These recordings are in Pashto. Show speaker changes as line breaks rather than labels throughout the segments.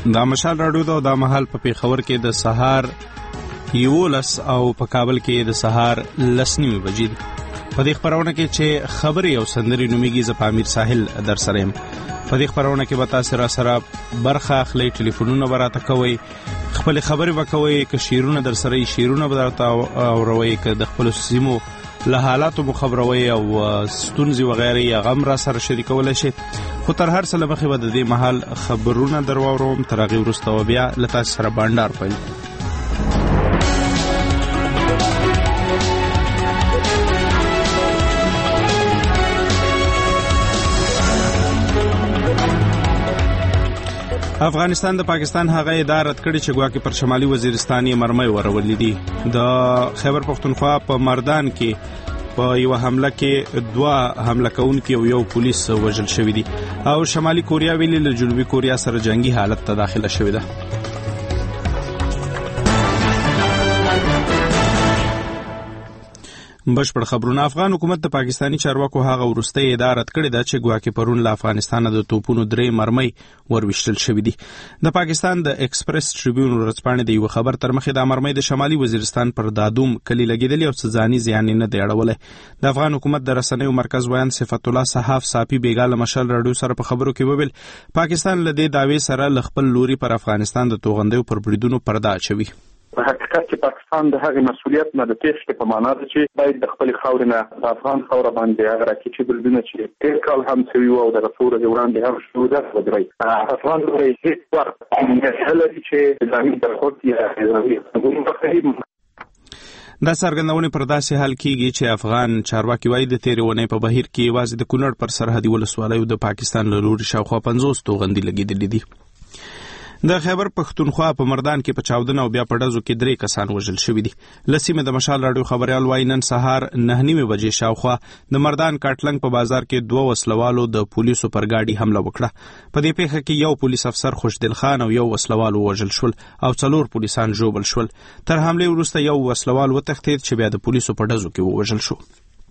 دا مشال راډیو دا د مهال په پیښور کې د سهار 11 او په کابل کې د سهار 10:30 بجې په دې خبرونه کې چې خبري او سندري نوميږي ز پامیر ساحل در سره يم په دې خبرونه کې به تاسو سره برخه اخلي ټلیفونونه براته کوي خپل خبري وکوي ک شیرونه در سره شیرونه براته او روي ک د خپل سیمو له حالاتو مخبروي او ستونزي وغيرها یا غم را سره شریکول شي خو تر هر څه لمخې به د دې محل خبرونه درواوروم تر هغه وروسته بیا لته سره بانډار پیل افغانستان د پاکستان هغه اداره کړي چې ګواکې پر شمالي وزیرستان یې مرمۍ ورولې دي د خیبر پختونخوا په مردان کې په یو حمله کې 2 حمله کوونکي او یو پولیس وژل شوی دي او شمالي کوریا ویلي له جنوبي کوریا سره جنگي حالت ته داخله شوی ده بشپړ خبرونه افغان حکومت د پاکستانی چارواکو هغه ورسته اداره کړې ده چې ګواکې پرون له افغانستان د توپونو 3 مرمۍ وروشتل شوې دي د پاکستان د ایکسپریس ټریبیون ورځپاڼې د یو خبر تر مخې د مرمۍ د شمالي وزیرستان پر دادوم کلی لګیدلې او ځاني زیان نه دی اړولې د افغان حکومت د رسنیو مرکز ویان صفت الله صحاف صافي بیګاله مشال راډیو سره په خبرو کې وویل پاکستان له دې داوی سره ل خپل لوري پر افغانستان د توغندیو پر بریدونو پرده اچوي
په حقیقت کې پاکستان د هغې مسؤلیت نه د تېښتې په معنا ده چې باید د خپلې خاورې نه د افغان خاوره باندې هغه راکټي بریدونه چې تېر کال هم شوي وو او دغه څو ورځې وړاندې هم شوي ده ودرئ افغان لوري هېڅ وخت نه لري چې نظامي برخورد یا نظامي غږونه
دا څرګندونه پر داسې حال کېږي چې افغان چارواکي وايي د تېرې ونې په بهیر کې یوازې د کونړ پر سرحدي ولسوالیو د پاکستان له لوري شاوخوا 50 توغندي لګېدلې دي د خیبر پختونخوا په مردان کې په چاودنه او بیا په ډزو کې 3 کسان وژل شوي دي لسیمه د مشال راډیو خبريال وایي نن سهار 9:30 بجې شاوخوا د مردان کاټلنګ په بازار کې 2 وسلوالو د پولیسو پر گاډي حمله وکړه په دې پیښه کې یو پولیس افسر خوشدل خان او یو وسلوال وژل شول او 4 پولیسان ژوبل شول تر حمله وروسته یو وسلوال وتښتید چې بیا د پولیسو په ډزو کې وژل شو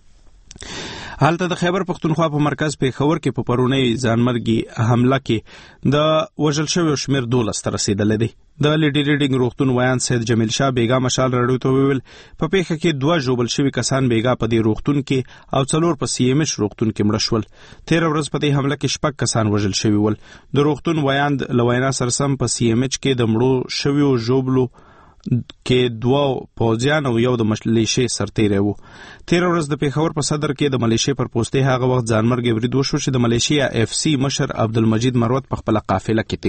حالته د خیبر پختونخوا په مرکز پیښور کې په پرونی ځانمرګي حمله کې د وژل شوی شمیر 12 ته رسیدلې دي د لیډي ریډینګ روغتون ویان سید جمیل شاه بیګا مشال راډیو ته ویل په پیښه کې 2 ژوبل شوی کسان بیګا په دې روغتون کې او 4 په سی ام ایچ روغتون کې مړ شول 13 ورځ په دې حمله کې 6 کسان وژل شوی ول د روغتون ویان لوینا سرسم په سی ام ایچ کې د مړو شوی او ژوبلو کې 2 پوځیان او یو د ملیشې سرتیری وو 13 ورځ د پیښور په صدر کې د ملیشې پر پوسټې هغه وخت ځانمرګي برید وشو چې د ملیشیا اف سی مشر عبدالمجید مروت په خپل قافله کې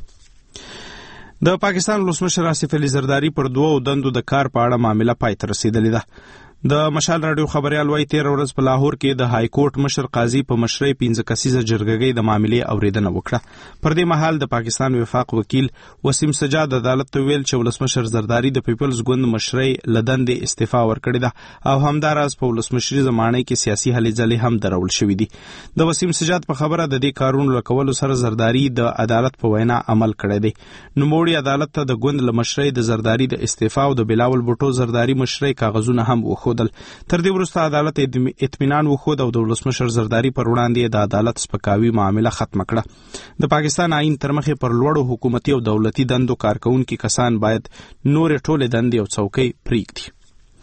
تیریده د پاکستان ولسمشر آصف علي زرداری پر 2 دندو د کار په اړه معاملې پای ته رسیدلې ده د مشال راډیو خبريال وایي 13 ورځ په لاهور کې د های کورټ مشر قاضي په مشرۍ 15 کسیزه جرګګۍ د معاملې اوریدنه وکړه پر دې مهال د پاکستان وفاق وکیل وسیم سجاد عدالت ته ویل چې ولسمشر زرداری د پیپلز ګوند مشرۍ لدندې استعفا ورکړې ده او همداراز په ولسمشري زمانه کې سیاسي هلې ځلې هم درول شوې دي د وسیم سجاد په خبره د دې کارونو لکولو سره زرداری د عدالت په وینا عمل کړی دی نوموړي عدالت ته د ګوند له مشرۍ د زرداری د استعفا او د بلاول بوټو زرداری مشرۍ کاغذونه هم وخو تر دې وروسته عدالت اطمینان وښود او د ولسمشر زرداری پر وړاندې د عدالت سپکاوي معامله ختم کړه د پاکستان آئین تر مخې پر لوړو حکومتي او دولتي دندو کارکونکي کسان باید نور ټولې دندې او څوکۍ پریږدي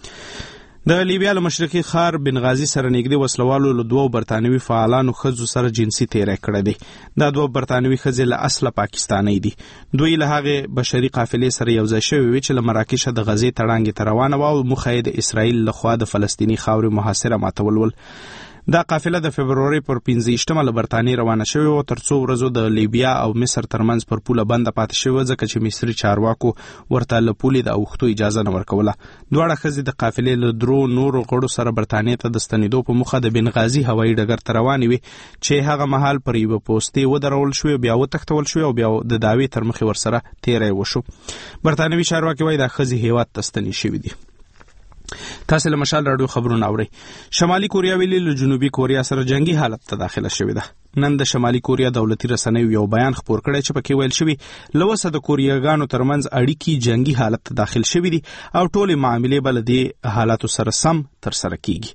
د لیبیا له مشرقي ښار بنغازي سره نږدې وسلوالو له 2 برتانوي فعالانو ښځو سره جنسي تیری کړی دی دا 2 برتانوي ښځې له اصله پاکستاني دي دوی له هغې بشري قافلې سره یوځای شوي وي چې له مراکشه د غزې تړانګې ته روانه وه او موخه یې د اسرائیل لخوا د فلسطیني خاورې محاصره ماتول ول دا قافله د فبروري پر 15 له برتانیې روانه شوې وه تر څو ورځو د لیبیا او مصر ترمنځ پر پوله بنده پاتې شوې ځکه چې مصري چارواکو ورته له پولې د اوښتو اجازه نه ورکوله دواړه ښځې د قافلې له 3 نورو غړو سره برتانیې ته د ستنېدو په موخه د بنغازي هوایي ډګر ته روانې وې چې هغه مهال پر یوه پوستې ودرول شوې بیا وتښتول شوې او بیا د دعوې تر مخې ورسره تیری وشو برتانوي چارواکي وایي دا ښځې هیواد ته ستنې شوې دي تاسو له مشال راډیو خبرونه اورئ شمالي کوریا ویلي له جنوبي کوریا سره جنگي حالت ته داخله شوې ده نن د شمالي کوریا دولتي رسنیو یو بیان خپور کړی چې پکې ویل شوی لوسه د کوریاګانو ترمنځ اړیکې جنگي حالت ته داخل شوې دي او ټولې معاملې بل دي حالاتو سره سم تر سره کیږي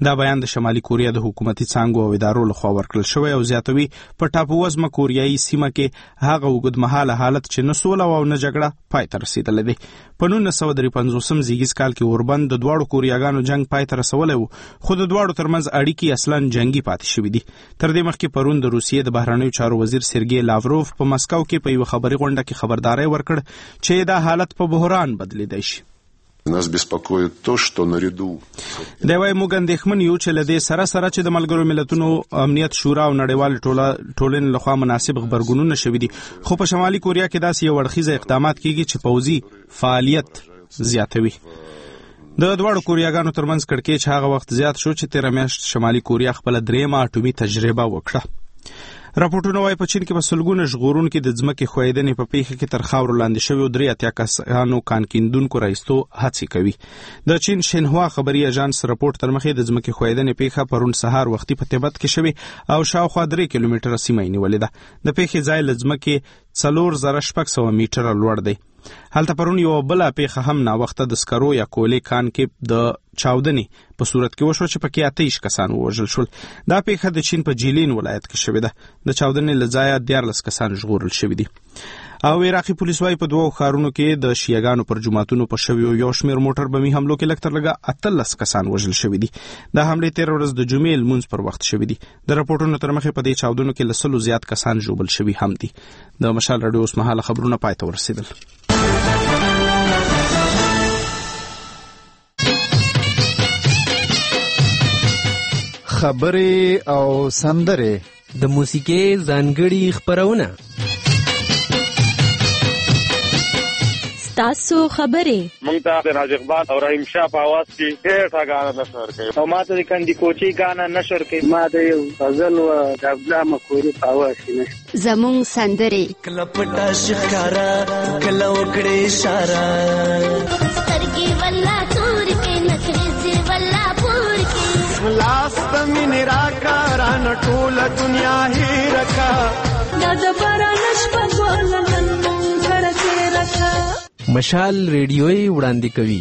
دا بیان د شمالي کوریا د حکومتي څانګو او ادارو لخوا ورکړل شوی او زیاتوي په ټاپووزمه کوریایي سیمه کې هغه اوږدمهاله حالت چې نه سوله او نه جګړه پای ته رسېدلی دی. په 1953 زیږیز کال کې اوربند د دواړو کوریاګانو جنگ پای ته رسولی و، خو د دواړو ترمنځ اړیکې اصلاً جنگي پاتې شوي دي. تر دې مخکې پرون د روسیې د بهرنیو چارو وزیر سرګی لاوروف په مسکو کې په یوه خبري غونډه کې خبرداری ورکړ چې دا حالت په بحران بدلیدای شي.
Нас беспокоит то, что наряду.
دا وایي موږ اندېښمن یو چې له دې سره چې د ملګرو ملتونو امنیت شورا او نړیوال ټولنې لخوا مناسب غبرګونونه شوي دي، خو په شمالي کوریا کې داسې یو اړخیزه اقدامات کیږي چې پوځي فعالیت زیاتوي. د دواړو کوریاګانو ترمنځ کړکېچ هغه وخت زیات شو چې تېره میاشت شمالي کوریا خپله درېیمه اټومي تجربه وکړه. راپورټونه وايي په چین کې به سلګونه ژغورونکي د ځمکې ښویېدنې په پیښه کې تر خاورو لاندې شوي او 83 کسانو کان کیندونکو رایستو هڅې کوي. د چین شینهوا خبري اژانس راپورټ تر مخې د ځمکې ښویېدنې پیښه پرون سهار وختي په تبت کې شوې او شاوخوا 3 کیلومتره سیمه یې نیولې ده. د پیښې ځای له ځمکې 4600 میټره لوړ دی. هلته پرون یو بله پیښه هم ناوخته د سکرو یا کولې کان کې د چاودنې په صورت کې وشو چې پکې 28 کسان ووژل شول. دا پیښه د چین په جیلین ولایت کې شوې ده. د چاودنې له ځایه 14 کسان ژغورل شوي دي. او عراقي پولیس وايي په 2 ښارونو کې د شیعاګانو پر جماعتونو په شویو یو شمېر موټر بمي حملو کې لږ تر لږه 18 کسان وژل شوي دي. دا حملې تېره ورځ د جمعې لمونځ پر وخت شوي دي. د راپورټونو تر مخې په دې چاودنو کې له 100 زیات کسان ژوبل شوي هم دي. د مشال راډیو اوسمهاله خبرونه پای ته ورسېدل.
خبرې او سندرې
د موسیقۍ ځانګړي خپرونه
تاسو خبرې
مونږ ته د راج اقبال او رحیم شاه په आवाज کې ډېر غاڼه نشر کوي او ما ته د کندي کوچي غاڼه نشر کوي. ما د یو غزل او د عبدالله مکوري په आवाज کې نشر
زمون سندرې
کله پټا شکارا کله وکړې اشاره سترګې ولا تور کې نخرې زیر ولا پور کې
لاس تمین راکا ران ټول دنیا هی رکا د بارانش په ګولن مونږ کې رکا.
مشال ریډیوي وړاندې کوي.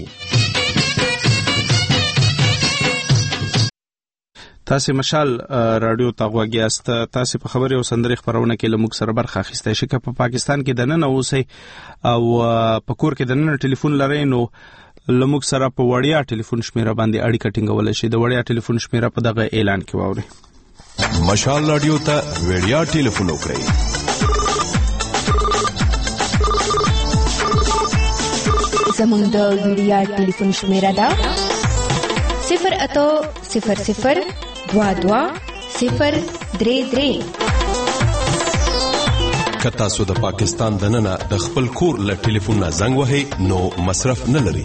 تاسو مشال رادیو ته غوږ یاست. تاسو په خبري او سندرې خبرونه کې لموږ سره برخه اخیستای شئ. که په پاکستان کې د نن اوسئ او په کور کې د نن ټلیفون لرئ نو لموږ سره په وړیا ټلیفون شمیره باندې اړیکه ټینګولای شئ. د وړیا ټلیفون شمیره په دغه اعلان کې واورئ.
مشال رادیو ته وړیا ټلیفون وکړئ.
زموږ د وړیا ټلیفون شمیره ده 08000 22 033.
که تاسو د پاکستان دننه د خپل کور له ټلیفون نه زنګ وهئ نو مصرف نه لري.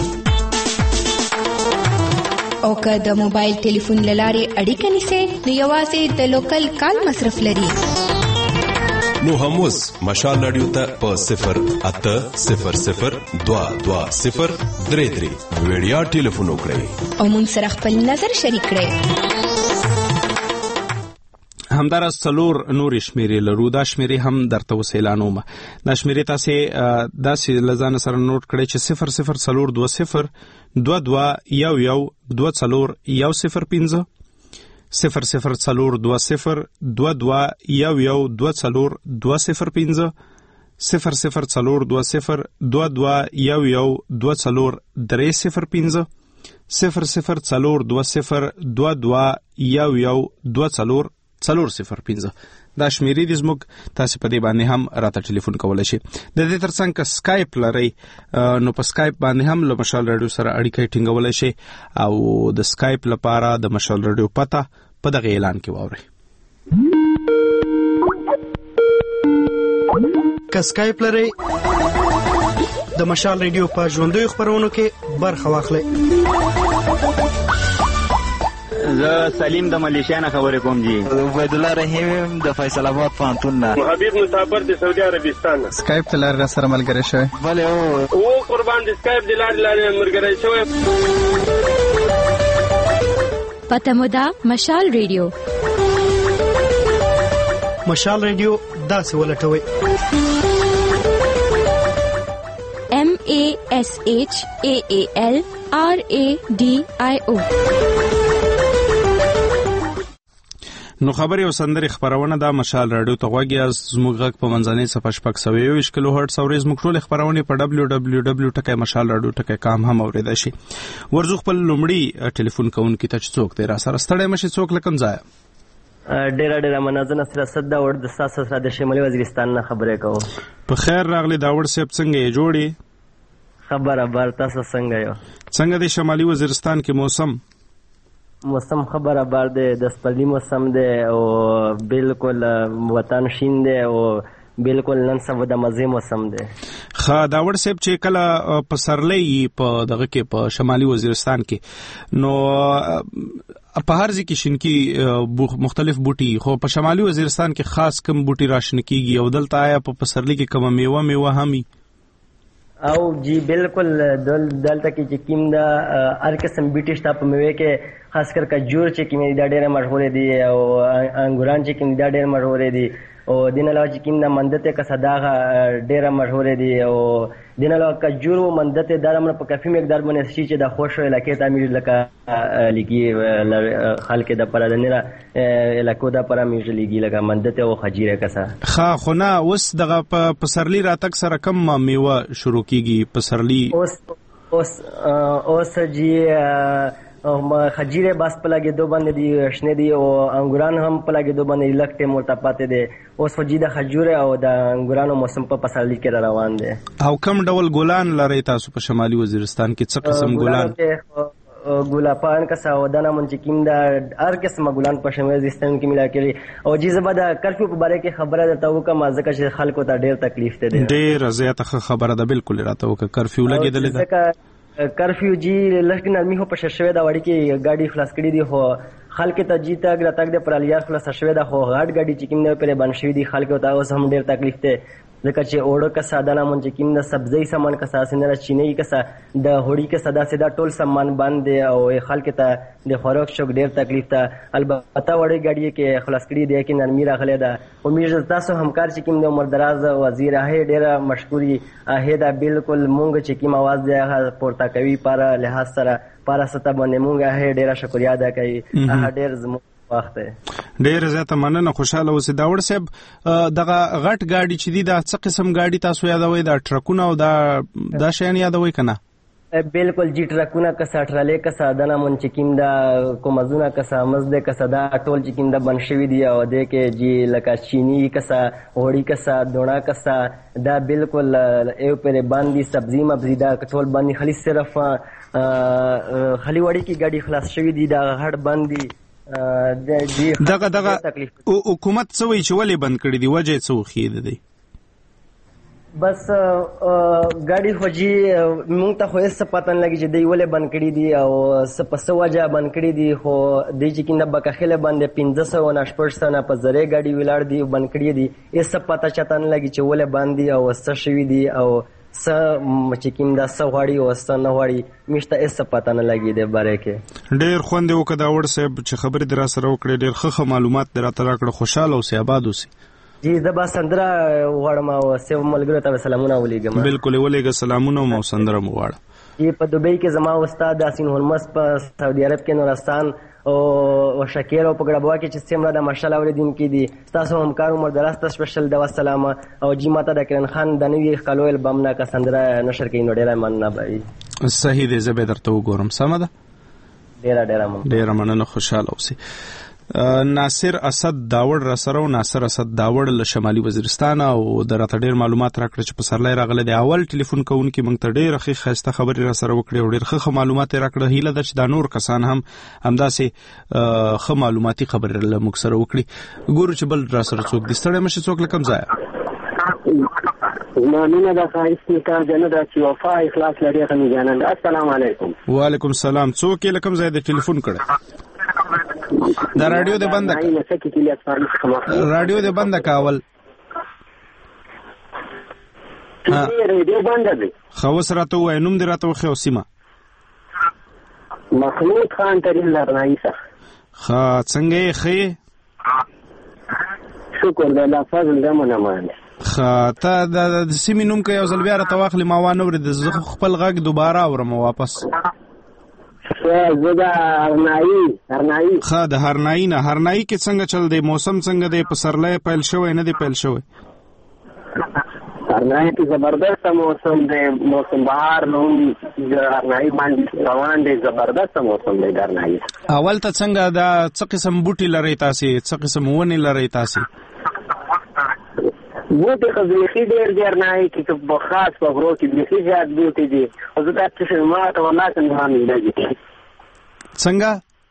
او که د موبایل ټلیفون له لارې اړیکه نیسئ نو یوازې د لوکل کال مصرف لري.
نو هم اوس مشال رادیو ته په 08000 22 033 وړیا ټلیفون وکړئ
او مونږ سره خپل نظر شریک کړئ.
همدارس څلور نورې شمیرې لرو. دا شمیرې هم درته اوس اعلانوم. دا شمیرې تاسې داسې له ځانه سره نوټ کړئ چې 00420 22 11 24 105 00420 22 11 24 205 00420 22 11 24 305 00420 22 11 24 405. دا شمیرې دي زموږ. تاسو په دې باندې هم راته ټلیفون کولای شئ. د دې ترڅنګ که سکایپ لرئ نو په سکایپ باندې هم له مشال رادیو سره اړیکه ټینګولای شئ او د سکایپ لپاره د مشال رادیو پته په دغه اعلان کې واورئ.
که سکایپ لرئ د مشال رادیو په ژوندیو خبرونو کې برخه واخلئ.
زه سلیم د ملیشیا نه خبرې کوم جی.
عبید الله رحیم د فیصل آباد پوهنتون نه.
حبیب مسافر د سعودي عربستان نه.
سکایپ ته لاره سره ملګری شوی.
بله او قربان د سکایپ د لارې ملګری شوی.
پته مو ده مشال رادیو.
مشال رادیو داسې ولټوئ
MASHAAL RADIO.
نو خبري او سندري خبرونه د مشال رادیو ته غوږی زموږ غږ په منځنۍ صفحه شپږ 120 کیلو هرتز او زموږ ټول خبرونه په www.mashalradio.com هم اوریدای شي. ورزو خپل لومړی ټلیفون کوونکی ته څوک دی را سره ستړی مشي څوک لکم ځای
ډېر منازنه سره صد دا ور د ساسه سره د شمالي وزیرستان نه خبرې کوم.
په خیر راغلی داوړ صاحب څنګه یې جوړي
خبره بار تاسو څنګه یو
څنګه د شمالي وزیرستان کې موسم خبره
بار د سپرلی موسم دی او بالکل وطن شین دی او بالکل نن سبا د مزه موسم دی.
خا داوړ صاحب چې کله پسرلی په دغه کې په شمالي وزیرستان کې نو په هر ځکه شینکی مختلف بوټي خو په شمالي وزیرستان کې خاص کم بوټي راشن کیږي او دلته آیا په پسرلی کې کومه میوه همي
او جی بالکل دلته کې چې کیم دا هر قسم بوټي شته په میوه کې خاص کر کجور چې کیم دا ډېر مشهور دي او انګوران چې کیم دا ډېر مشهور دي او دین علاوه چې کیم دا مندته کا صداغه ډېر مشهور دي او دین علاوه کجور او مندته دا موږ په کافي مقدار باندې شي چې د خوشو علاقې ته امیر لکه لګي خلک د پر د نه علاقو د پر امیر لګي لکه مندته او خجیره کسا
خا خونه اوس دغه پسرلی راتک سره کم میوه شروع کیږي پسرلی اوس جی خجیره بس پلاګې دو باندې دي شنه دي او انګوران هم پلاګې دو باندې لکټه مرته پاتې دي اوس فجیده خجوره او د انګورانو موسم په پسرلی کې روان دي. او کم ډول ګلان لري تاسو په شمالي وزیرستان کې څه قسم ګلان
ګلابان کسا او دنا من چې کیم دا هر قسم ګلان په شمالي وزیرستان کې ملا کړي او جیزه بعد کرفیو په باره کې خبره ده وکه مازه چې خلکو ته ډیر تکلیف ده
ډیر زیاته خبره ده بالکل راته وکه کرفیو لګیدل ده
کرفیو جی لکه نرمي هو په شوه دا وړي کې گاډي خلاص کړي دي خو خلک ته جی تک راتک د پرالیار خلاص شوه دا خو غاډ گاډي چې کیم نه پرې بن شوی دي خلک ته اوس هم ډیر تکلیف ده ځکه چې اوړه کا ساده نه مونږ کیم د سبزی سامان کا ساسنه چینی کا د هوړی کا ساده ساده ټول سامان باندې او خلک ته د خوراک شوک ډیر تکلیف ته البته وړي گاډي کې خلاص کړي دي کې نرمي راغله ده امید تاسو همکار چې کیم د عمر دراز وزیر هه ډیر مشکوري هه دا بالکل مونږ چې کیم आवाज ده پورته کوي پر لحاظ سره پر ستا باندې مونږ هه ډیر شکریا ادا کوي هه ډیر زموږ وخت
ډیر زیاته مننه خوشاله اوسې داوړ صاحب دغه غټ گاډي چې دي دا څه قسم گاډي تاسو یادوي دا ټرکونه او دا شیان یادوي کنه
بالکل جی ټرکونه کسا ټرالې کسا دنا من چې کیم دا کومزونه کسا مزده کسا دا ټول چې کیم دا بنشوي دی او د کې جی لکه چینی کسا هوړی کسا دونا کسا دا بالکل یو پر باندې سبزی مبزی دا ټول باندې خلی صرف خلی وړي کې گاډي خلاص شوی دی دا هډ باندې
دغه حکومت څه وی چې ولې بند کړی دی وجه څه وخیده دی
بس ګاډي خوجي مونږ ته خو هیڅ پاتن لګي چې دی ولې بند کړی دی او څه وجه بند کړی دی خو دی چې کینده بکخله باندې 1500 نه په زره ګاډي ولاړ دی بند کړی دی هیڅ پاته چتن لګي چې ولې باندې او څه شوی دی او س چې کیم دا سغواړي او ست نه غواړي مشته اس پته نه لګي د باره کې
ډیر خوند وکړه دا وړ صاحب چې خبرې در سره وکړې ډیر ښه معلومات در تر کړه خوشاله او سي آباد اوسي
جی زبا سندره وړم او سیو ملګرو ته سلامونه ولېګم
بالکل ولېګ سلامونه مو سندره مو وړ
جی په دوبۍ کې زما استاد یاسین هرمز په سعودي عرب کې نورستان او شکیر او په ګډبوا کې چې سیمره د ماشاءالله اوریدون کې دي تاسو همکار عمر دراز ته سپیشل د والسلام او جی ماته د کرن خان د نوې خلو البم نه کا سندره نشر کین ډیره مننه بای
صحیح دی زه به درته وګورم سم ده ډیره مننه خوشاله اوسئ ناصر اسد داوړ را سره او ناصر اسد داوړ له شمالي وزیرستان او درته ډیر معلومات راکړه چې په سرلای راغله د اول ټلیفون کوونکی مونږ ته ډیر خسته خبرې را سره وکړې او ډیر ښه معلومات راکړه هیله ده چې دا نور کسان هم همداسې ښه معلوماتي خبرې له موږ سره وکړي ګورو چې بل را سره څوک دي ستړی مشه څوک لکم ځای
مانونه د خایستې کا جنت چې وفا اخلاص لري غني جانان السلام علیکم
وعلیکم السلام څوک لکم ځای د ټلیفون کړه دا رادیو دې بند رادیو دې بند کاول
رادیو بند دی
خو سره ته وای نوم دې راته وخه اوسما
محمود خان ترین لرنایسه
خا څنګه خې
شکر د الله فضل دمنه باندې
خا ته د سیمې نوم کې یو ځل بیا راته واخلې ما وانه ور د خپل غږ دوباره اورم واپس
زه د هرنایي
ښه د هرنایي نه هرنایي کې څنګه چل دی موسم څنګه دی پسرلی پیل شوی نه دی پیل شوی
هرنایي کې زبردست موسم دی موسم بهار نو هرنایي باندې روان دی زبردست موسم دی هرنایي
اول ته څنګه دا څه قسم بوټي لري تاسو څه قسم ونې لري تاسو
بوټي خو بیخي ډېر دی هرنایي کې په خاص په غرو کې بیخي زیات بوټي دي خو زه دا څه ما ته والله څنګه مېلېږي
څنګه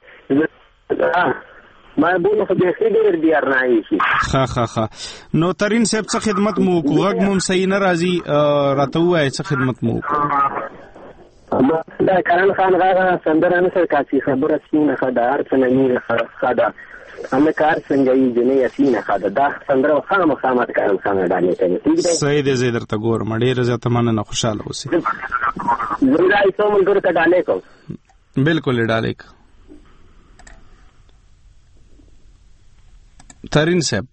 ما بوټي خو بیخي ډېر دی هرنایي کې
ښه نو ترین صاحب څه خدمت مو وکړو غږ مو صحیح نه راځي راته ووایئ څه خدمت مو وکړو
دا کرن خان غاغه سندره نه سر کاسي خبره سینه خدار څنګه نه خدا همه کار څنګه یې جنې اسینه خدا دا سندره خامخامه کارم خان ډالې کوي
صحیح دې زه درته ګورم ډېر زیاته مننه خوشاله اوسئ
زنده ایسو ملګرو ته ډالې کوم
بالکل ډالې ترین صاحب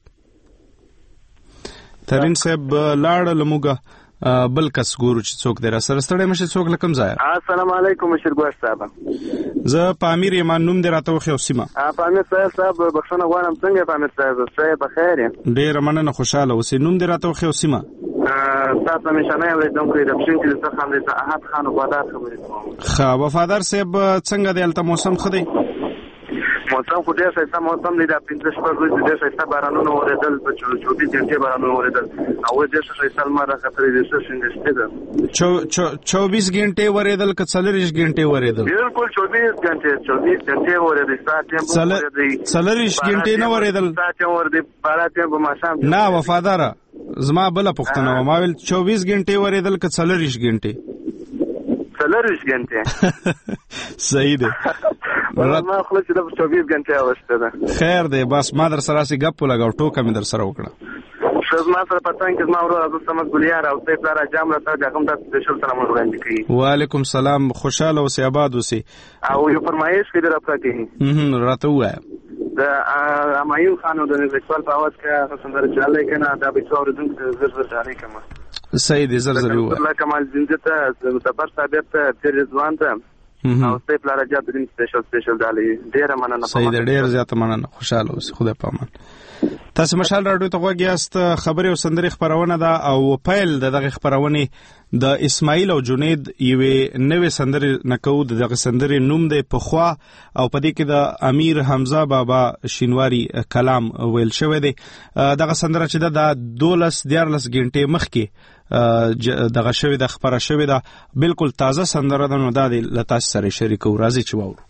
لاړ لموګه بل کس ګورو چې څوک دی را سره ستړی مشه څوک لکم ځای
السلام علیکم مشر ګوښ صاحب
زه پامیر ایمان نوم دې راته وخیو سیمه
پامیر صاحب بخښنه غواړم څنګه پامیر صاحب څه په خیر
ډېر مننه خوشاله اوسئ نوم دې راته وخیو سیمه
تاسو مشانه ولیدم کوي د پښین کې څه خام دې احد خان وفادار خبرې کوم
ښه وفادار صاحب څنګه دی هلته موسم ښه دی
موسم خو ډېر ښایسته موسم دی دا 15 شپږ ورځې ډېر ښایسته بارانونه اورېدل په 24 غنټې بارانونه اورېدل او ډېر ښایسته لمر راختلی دی څه شینګشتې ده
24 غنټې ورېدل که 40 غنټې ورېدل
بالکل 24 غنټې ورېدل ساعت ټیم ورېدل
40 غنټې نه ورېدل
ساعت ټیم ورېدل بارا ټیم په ماشام
نه وفاداره زما بل پښتنه ما ویل 24 غنټې ورېدل که 40 غنټې
40 غنټې
صحیح دی
ما خلاص د 24 غنټې اوسته ده
خیر دی بس ما در سره سي غپ لګاو ټوکه مې در سره وکړه
شز ما سره پتان کې ما ورو از سمج ګلیار او ته پلار جام راته د کوم د سپیشل سره مونږ وړاندې کړی
وعلیکم سلام خوشاله اوسئ آباد اوسئ
او یو فرمایش کې راته کوي
راته وای
د امایون خانو د نړیوال په اواز کې سندره چالي کنه دا به څو ورځې زر چالي کما
صحیح دي زر وای
الله کمال زنده ته د پر ثابت ته رضوان ته او ته پلار جات د سپیشل دالي ډیر مننه
صحیح ډیر زیات مننه خوشاله اوسئ خدای پامان تاسو مشال راډیو ته غوږی یاست خبري او سندري خبرونه ده او پیل دغه خبرونه د اسماعیل او جنید یوه نوې سندري نکو دغه سندري نوم دی پخوا او پدې کې د امیر حمزه بابا شینواری کلام ویل شوی دی دغه سندره چې د 12 غنټې مخکې دغه شوی د خبره شوی ده بالکل تازه سندره ده نو د لتاس سره شریکو راځي چې وورو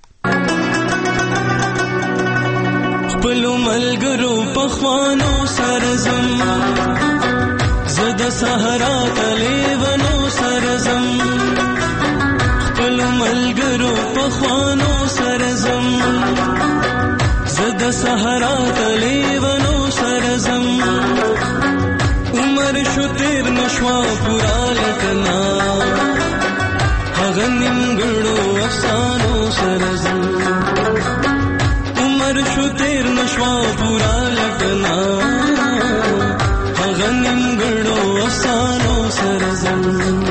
خپل ملګرو پخوانو سرزم زد صحرا تلیونو سرزم خپل ملګرو پخوانو سرزم زد صحرا تلیونو سرزم عمر شو تیر نشوا پورا لکنا هغه نیمګړو افسانو سرزم شو تیر نشوا پورا لٹنا هغه نیمګړو افسانو سرزم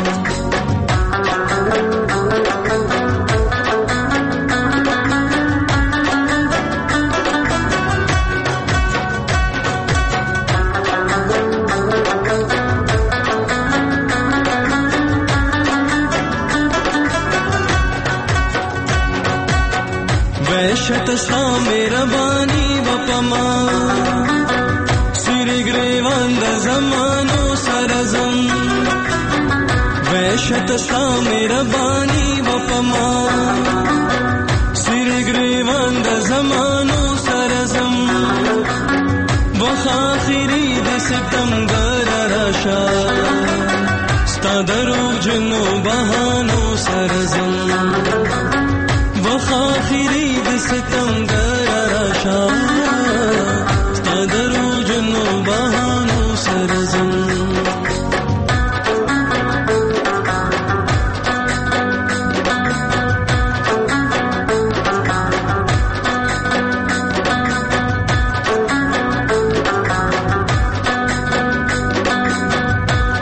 وحشت سا میرا بانی وپما سری گریوان د زمانو سرزم وحشت سا میرا بانی وپما سری گریوان د زمانو سرزم وخاخری د ستم گر راشا ستا درو جنو بهانو سرزم وخاخری ستم گراشا ستا درو جنو بهانو سرزم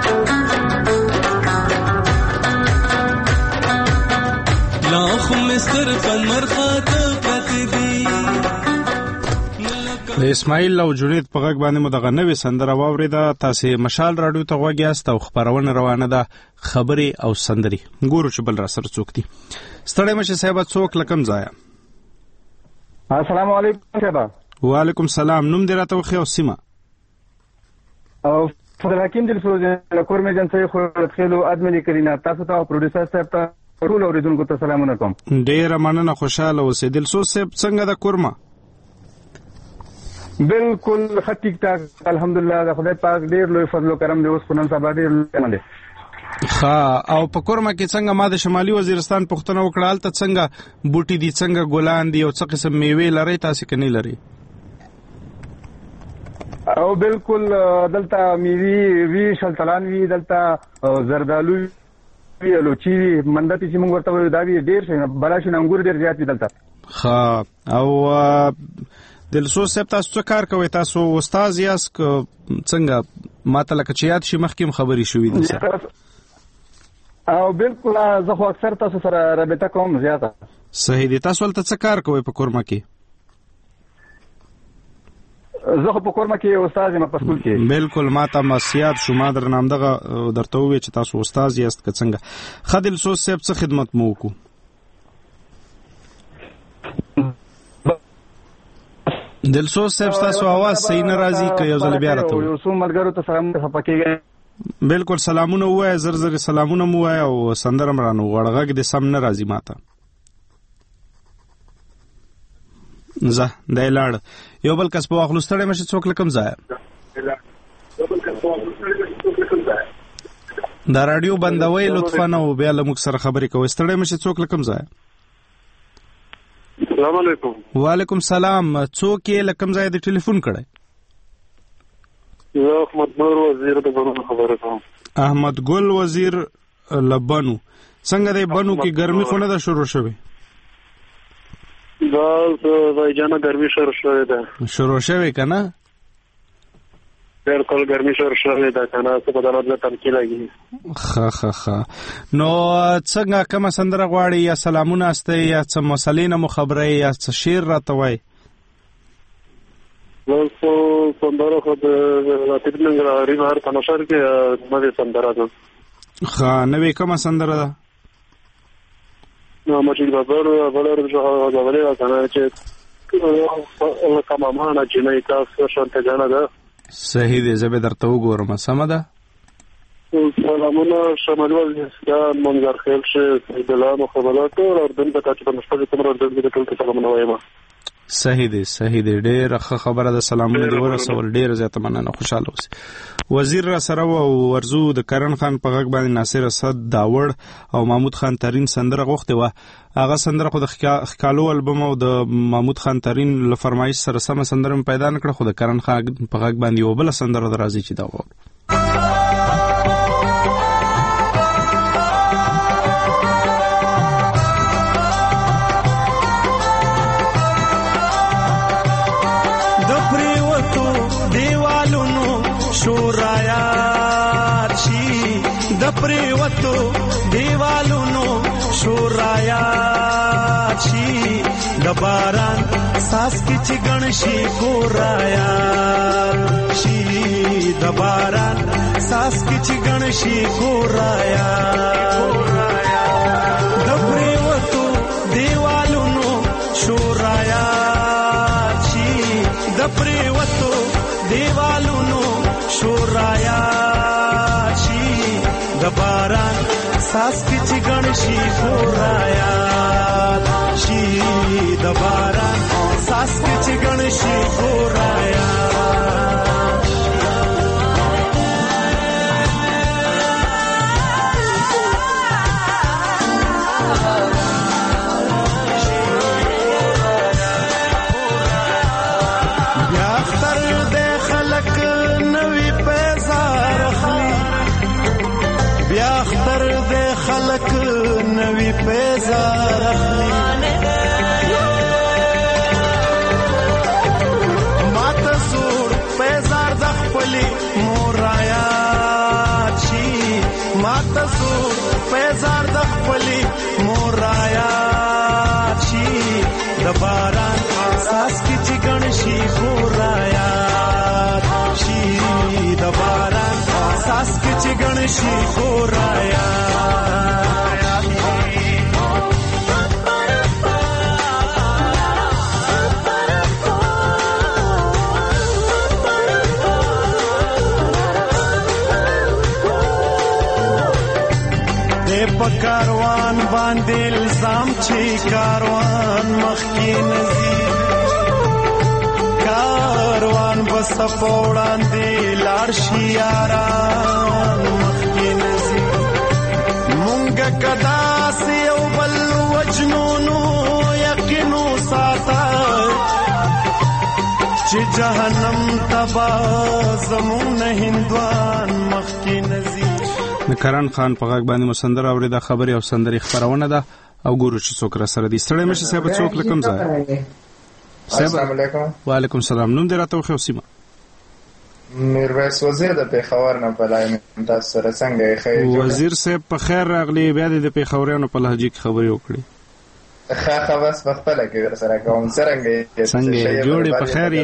لاخ مست تر کمر خاطه پرته دي.
د اسماعیل او جنید په غږ باندې مو دغه نوې سندره واورېده. تاسې مشال راډیو ته غوږ یاست او خپرونه روانه ده خبرې او سندرې. ګورو چې بل را سره څوک دي. ستړی مشه صاحب څوک لکم ځایه.
السلام علیکم صاحب.
وعلیکم السلام. نوم دې راته وښیه او سیمه.
او فضل حکیم دلسوز کور مې جنسي خو خېلو ادمنې کرینا تاسو ته پروډوسر صاحب ته ټول اوریدونکو ته سلامونه کوم.
ډېره مننه خوشاله اوسې. دلسوز صاحب څنګه د کورمه؟
بالکل ښه ټیک ټاک الحمدلله د خدای پاک ډېر لوی فضل و کرم دی. اوس خو نن سبا ډېر لوی دی.
ښه او په کورمه کې څنګه ما د شمالي وزیرستان پوښتنه وکړه هلته څنګه بوټي دي څنګه ګلان دي او څه قسم میوې لرئ تاسې که نه لرئ؟
او بالکل دلته میوې وي شلتلان وي دلته زردالو وي الوچي وي مندتې چې موږ ورته وایو دا وي ډېر شي بلاشین انګور ډېر زیات وي دلته.
ښه او دلسوز صاحب تاسو څه کار کوئ؟ تاسو استاد یاست که څنګه؟ ما ته لکه چې یاد شي مخکې هم خبرې شوي دي.
او بالکل زه خو اکثر تاسو سره رابطه کوم زیاته.
صحیح دی. تاسو هلته څه کار کوئ په کورمه کې؟
زه خو په کورمه کې استاد یم په سکول کې.
بالکل ما ته مسیاد شو. ما در نام دغه درته وویل چې تاسو استاد یاست که څنګه. ښه دلسوز صاحب څه خدمت مو وکړو؟ دلسوز صاحب تاسو आवाज صحیح نه راځي که یو ځل بیا راته
یو څو ملګرو ته سلام خفه کېږئ.
بالکل سلامونه ووایه زر زر سلامونه مو ووایه او سندره م رانه وغواړه. غږ دې سم نه راځي ما ته. زه دی لاړ. یو بل کس په واخلو. ستړی مشه څوک لکم ځایه. دا راډیو بندوئ لطفا او بیا له موږ سره خبرې کوئ. ستړی مشه څوک لکم ځایه.
السلام علیکم.
وعلیکم السلام. څوک یې لکم ځای د ټلیفون کړی؟
زه احمد ګل وزیر د بنو خبره کوم.
احمد ګل وزیر لبنو. څنګه دی بنو کې ګرمي خو نه ده شروع شوې؟
دا وایجانه ګرمي شروع شوې ده.
شروع شوې که نه؟
بالکل ګرمي شروع شوې ده که نه څه په دلت نه تمکې لګي.
ښه نو څنګه کومه سندره غواړئ یا سلامونه استئ یا څه مسلې نه مو خبرئ یا څه شعر راته وایئ؟
زه خو سندره خو د لطیف ننګرهاري بهر په نشر کې نوې سندره ده.
ښه نوې کومه سندره ده؟
مجید بابر بلر غزولې ده که نه چې کمامانه جنۍ تاسو شانته جانه ده.
صحیح دی. زه به درته وګورم. سمه ده.
سلامونه شمالي وزیرستان منظر خیل شه سیدالله مخابرات ټول اردن ته چې په مشپږ کوم اردن کې ټول سلامونه وایم.
صحیح دی ډېره ښه خبره ده. سلامونه دې ورسول. ډېره زیاته مننه. خوشحاله اوسئ. وزیر را سره و او ورزو د کرن خان په غږ باندې ناصر اسد داوړ او محمود خان ترین سندره غوښتې وه. هغه سندره خو د ښکالو البم او د محمود خان ترین له فرمایش سره سمه سندره مې پیدا نه کړه خو د کرن خان په غږ باندې یوه بله سندره د راځي چې دا وغواړو.
پریوتو دیوالونو شورایا چی د باران ساس کی چګن شي کورایا شي د باران ساس کی چګن شي کورایا د پریوتو دیوالونو شورایا چی د پریوتو دیوالونو شورایا د باران ساس کی چګن شي کورایا شي د باران ساس کی چګن شي کورایا بیا اختر د خلق نوې پیزار اخلي بیا اختر د خلق نوې پیزار اخلي ماته سور پیزار د خپلې مورایا چی ماته سور پیزار د خپلې مورایا د باران ساس کې چې ګڼ شي خورایا شي د باران ساس کې چې ګڼ شي خورایا په کاروان باندې الزام چې کاروان مخکې نزي کاروان بس په وړاندې لاړ شي یاران مخکې نزي مونږ کدا سي یو بل وجنونو یقینو ساته چې جهنم تبا زمون هندوان مخکې نزي
د کرن خان په غږ باندې مسندر اوري د خبري او سندري خبرونه ده او ګورو چې څوک را سره دي ستړي مشه صاحب څوک لکم ځای
السلام علیکم
وعلیکم السلام نوم دې راته خو سیمه
میرویس وزیر د پیښور نه بلای تاسو سره څنګه خیر
وزیر صاحب په خیر راغلی بیا د پیښورانو په لهجه کې خبري وکړي
ښه خبر وختله کې سره کوم څنګه
جوړې په خیري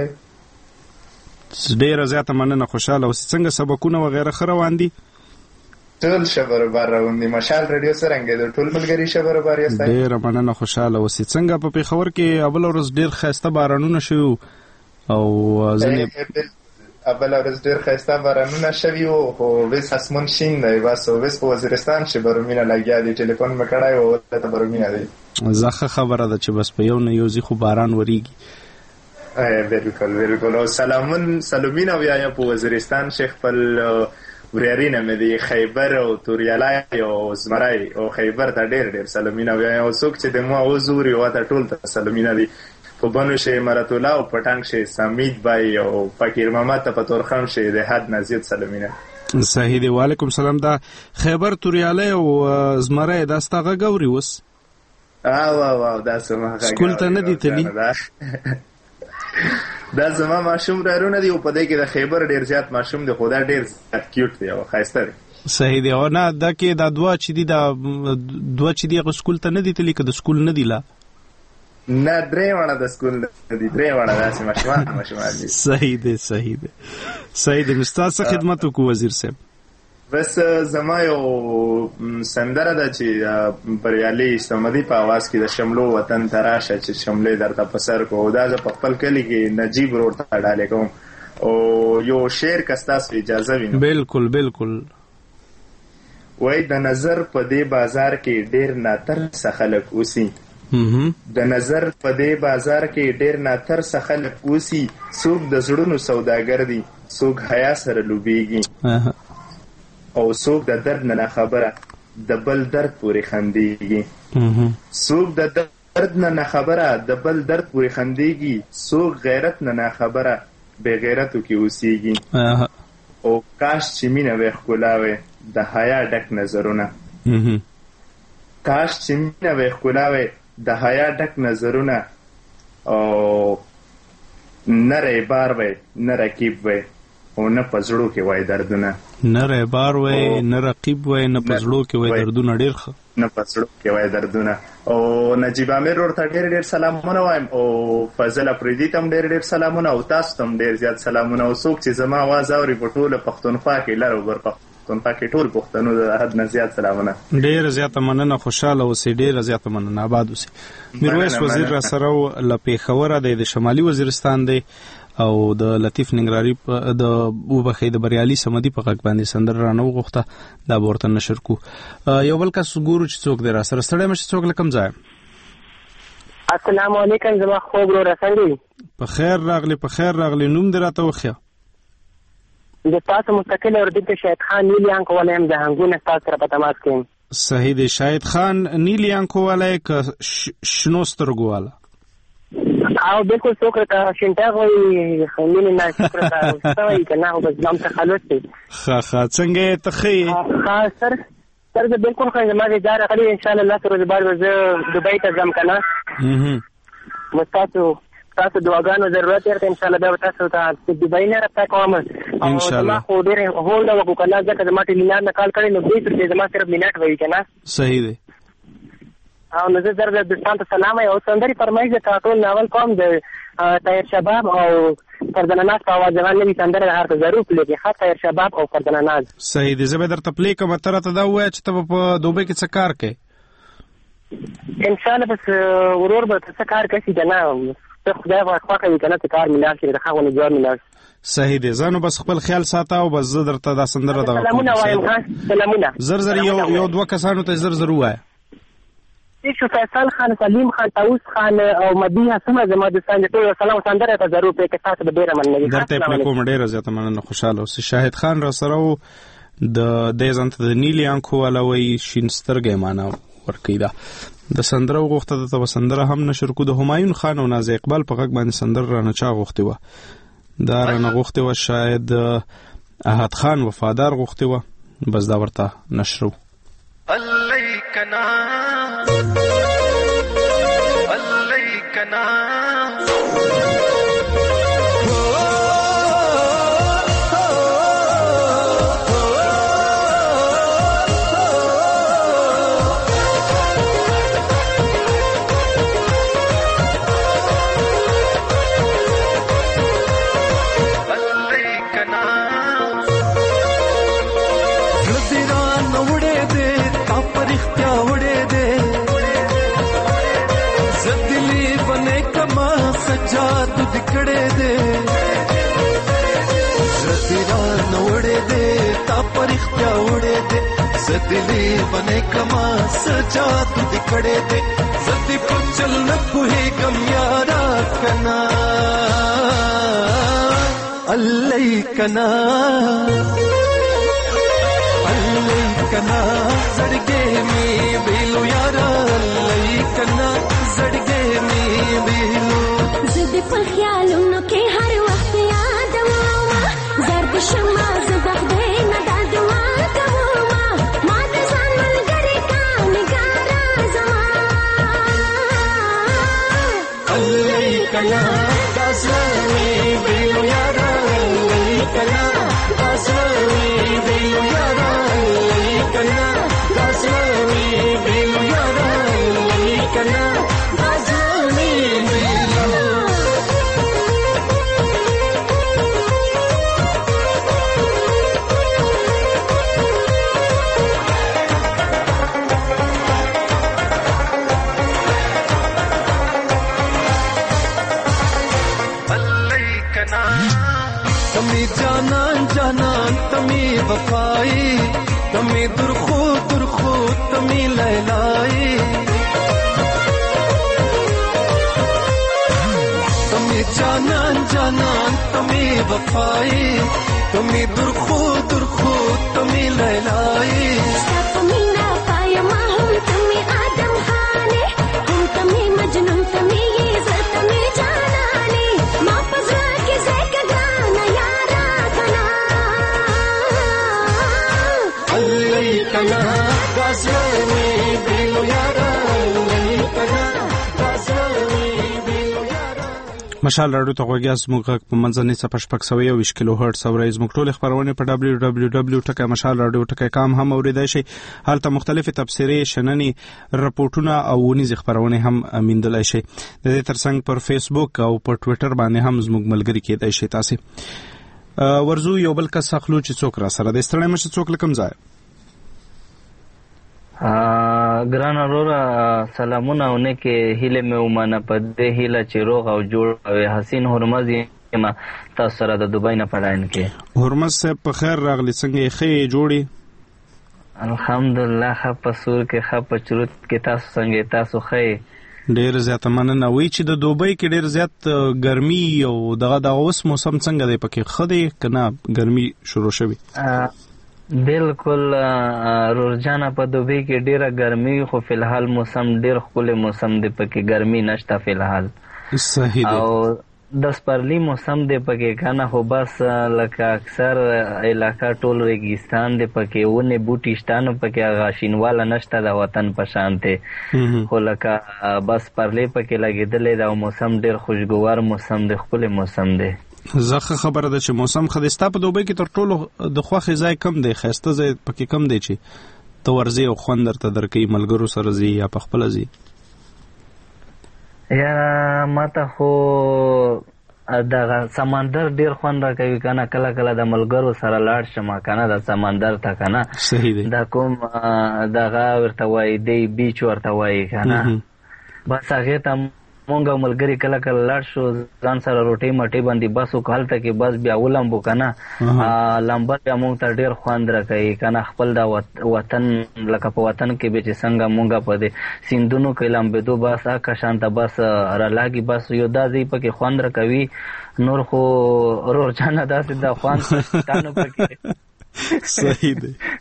ډېر زیاته مننه خوشاله اوس څنګه سبقونه وغیرہ خروان دي
ټول شبر باروندې مشال رادیو سرنګ د ټول ملګری شبر بار یاست
ډیر مننه خوشاله اوسې څنګه په پیښور کې اول ورځ ډیر خسته بارانونه شو او ځنې
اول ورځ ډیر خسته بارانونه شوي او وس اسمن شین دی واسو وس په وزیرستان چې برومینه لګیا دی ټلیفون مکړای او ته برومینه دی
زخه خبره ده چې بس په یو نه یو ځي خو باران وریږي
بالکل او سلامونه بیا په وزیرستان شیخ پل وريارینه مې دی خیبر او توریالای او زمرای او خیبر ته ډېر سلامونه وایي او څوک چې د مو وزوري او ته ټول ته سلامونه دي په بنو شي مرات الله او پټنګ شي سمید بای او فقیر محمد ته پتور خان شي د حد نزيد سلامونه
صحیح دی وعلیکم سلام دا خیبر توریالای او زمرای دا ستغه غوري وس
واو دا سمه
سکول ته نه دي تلی
دا زما ماشوم رارونه دی او په دې کې د خیبر ډیر زیات ماشوم دی خدا ډیر زیات کیوټ دی او خاصه دی
صحیح دی او نه دا کې دا دوا چې دی غو سکول ته نه دی تلی که د سکول نه دی لا
نه درې وړه د سکول دی درې وړه داسې ماشومان دي
صحیح دی مستاسه خدمت کو وزیر صاحب
بس زما یو سندره ده چې بریالي سمدي په आवाज کې د شملو وطن تراشه چې شملې درته پسر کو دا په خپل کلی کې نجیب روډ ته ډالې کوم او یو شعر کستاس اجازه وینم
بالکل
وای د نظر په دې بازار کې ډیر ناتر خلک اوسي د نظر په دې بازار کې ډیر ناتر خلک اوسي څوک د زړونو سوداګر دي څوک حیا سره لوبيږي او څوک د درد نه خبره د بل درد پورې خندېږي څوک د درد نه خبره د بل درد پورې خندېږي څوک غیرت نه خبره بے غیرتو کې اوسېږي او کاش چې مینه وې ښکلا وې د حیا ډک نظرونه کاش چې مینه وې ښکلا وې د حیا ډک نظرونه او نه ریبار وې نه رقیب وې او نه پزړو کې وای دردونه
نه ریبار وای نه رقیب وای نه پزړو کې وای دردونه ډیر ښه
نه پزړو کې وای دردونه او نجیب امیر ورته ډیر سلامونه وایم او فضل افریدی تم ډیر سلامونه او تاسو تم ډیر زیات سلامونه او څوک چې زما आवाज اوري په ټوله پښتونخوا کې لاره ور پښتونخوا کې ټول پښتنو د حد نه زیات سلامونه
ډیر زیات مننه خوشاله اوسې ډیر زیات مننه آباد اوسې میرویس وزیر را سره لپی خبره د شمالي وزیرستان دی او د لطیف ننګراری د وبخې د بریالي سمدي په غږ باندې سندر رانه وغوښته دا ورته نشر کو یو بل کس ګورو چې څوک دی را سره ستړی مشه څوک لکم ځای
السلام علیکم زما خوب رو رسنګي
په خیر راغلی نوم دې راته وخیا
د تاسو مستقل اردو شاهد خان نیلیان کولایم د هنګونه تاسو سره په تماس کې
صحیح دی شاهد خان نیلیان کولای ک شنوستر ګواله
او بالکل څوک ته شینټا وایي خمینه نه څوک ته وایي کنه او بس نام ته خلاص دي
ښه څنګه ته خې
سر بالکل خو زما دې دار غلي ان شاء الله الله تر بعد زه دبي ته ځم کنه تاسو دعاګانو ضرورت لري ان شاء الله به تاسو ته دبي نه راځه کوم
ان شاء الله
خو ډېر هول دا وکړه ځکه زما ټلیفون نه کال کړي نو دې تر زما صرف منټ وایي کنه
صحیح دی
او نو زه زر دوستان ته سلام او سندرې فرمایش د ټول ناول کوم د طاهر شباب او فردن ناز په اواز غن نوي سندره د هر ته ضرور پلیږي خاص طاهر شباب او فردن ناز
صحیح دی. زه به درته پلی کوم تر ته دا وای چې ته په دوبۍ کې څه کار کوي
ان شاء الله بس ورور به څه کار کوي کنه ته خدای واخوا کوي کنه ته کار ملال شي د خاونه جوړ ملال
صحیح دی. زه نو بس خپل خیال ساته او بس زه درته دا سندره دا
سلامونه وایم ها سلامونه
زر یو دوه کسانو ته زر وای
شو فیصل خان سلیم خان طاووس خان او مدیحه سمه زما د ټول سلام سندره ته ضرور پې کې تاسو به ډیره مننه
درته په کوم ډیره زیاته مننه خوشاله اوس. شاهد خان را سره د دې ځنت د نیلی انکو ولوي شینسترګې معنا ورکی دا د سندره غوښته د سندره هم نشر کو د همایون خان او ناز اقبال په غږ باندې سندره رانه چا غوښته و دا رانه غوښته و شاید احد خان وفادار غوښته و بس دا ورته نشرو
الیکنا الیکنا دکڑے دے زتیرا نوڑے دے تا پرختیا اڑے دے زدلی بنے کما سجا تو دکڑے دے زدی پچل نہ کوئی گم یارا کنا اللہ کنا اللہ کنا زڑگے میں بیلو یارا اللہ کنا زڑگے میں بیلو
زد پر خیالونو کې هر وخت یادوم زرد شمع زدخ دې نه دا دعا کوم ما د ځان ملګری کا نگارا زما
الله کنا داسلوي بیلو یارا الله کنا داسلوي بیلو یارا الله کنا داسلوي بیلو یارا الله کنا داسلوي بیلو تمی جانان جانان تمی وفائی تمی درخو درخو تمی لیلائی تمی جانان جانان تمی وفائی تمی درخو درخو تمی لیلائی
تمی نا پایا ما ہم تمی آدم خانے ہم تمی مجنون تمی یہ تمی جانانی ما پزرا کے زیک گانا یارا کنا
اللہ کنا داسلوی بیلو یارا اللہ کنا داسلوی بیلو یارا.
مشال راډیو ته غوږیاست. موږ غږ په منځنۍ څپه 620 کیلو هرټز اورئ. زموږ ټولې خپرونې په www.mashalradio.com هم اوریدای شئ. هلته مختلفې تبصرې، شننې، رپورټونه او ونیزې خپرونې هم میندلای شئ. د دې ترڅنګ پر فیسبوک او پر ټویټر باندې هم زموږ ملګري کېدای شئ. تاسو ورزو یو بل کس اخلو چې څوک را سره د ستړی مشه څوک لکم ځای
ګران اورورا سلامونه او نیکه هیله مې ومنه په دې هیله چې روغ او جوړ او حسین هرمز ما تاسو سره د دوبۍ نه پړاین کې.
هرمز صاحب په خیر راغلی، څنګه ښه جوړی؟
الحمدلله ښه په سور کې ښه په چروت کې. تاسو څنګه؟ تاسو ښه؟
ډیر زیات مننه. وی چې د دوبۍ کې ډیر زیات ګرمي او دغه اوس موسم څنګه دی پکې ښه دی کنه ګرمي شروع شوی؟
بالکل رورجانا په دوبۍ کې ډیره ګرمي خو فلحال موسم ډیر ښکلی موسم دی، پکې ګرمي نشته فلحال.
صحیح دی.
او د سپرلی موسم دی پکې کنه، خو بس لکه اکثر علاقه ټول ریګستان دی، پکې ونه بوټي شته نو پکې غاشینواله نشته د وطن په شان ته، خو لکه بس پرلی پکې لګېدلی دا موسم ډیر خوشګوار موسم دی، ښکلی موسم دی.
زخه خبره ده چې موسم خدستا په دوبۍ کې تر ټولو د خوخي ځای کم دی، خسته ځای پکې کم دی چې ته ورځې او خوند درته درکوي ملګرو سره ځي یا په خپله ځي؟
یا ماته خو دغه سمندر ډیر خوند راکوي کنه، کله کله د ملګرو سره لاړ شم کنه د سمندر ته کنه.
صحیح دی.
دا کوم دغه ورته وایي دی بیچ ورته وایي کنه. بس هغې ته مونږ ملګري کله کله لاړ شو ځان سره روټۍ مټۍ باندې بس وکړو هلته کې بس بیا ولمبو که نه لمبه بیا مونږ ته ډېر خوند راکوي که نه خپل دا وطن لکه په وطن کې به چې څنګه مونږ په دې سیندونو کې لمبېدو بس هغه شانته بس رالاږي بس یو دا ځای پکې خوند راکوي نور خو رورجانه داسې دا خوند شتانو پکې
صحیح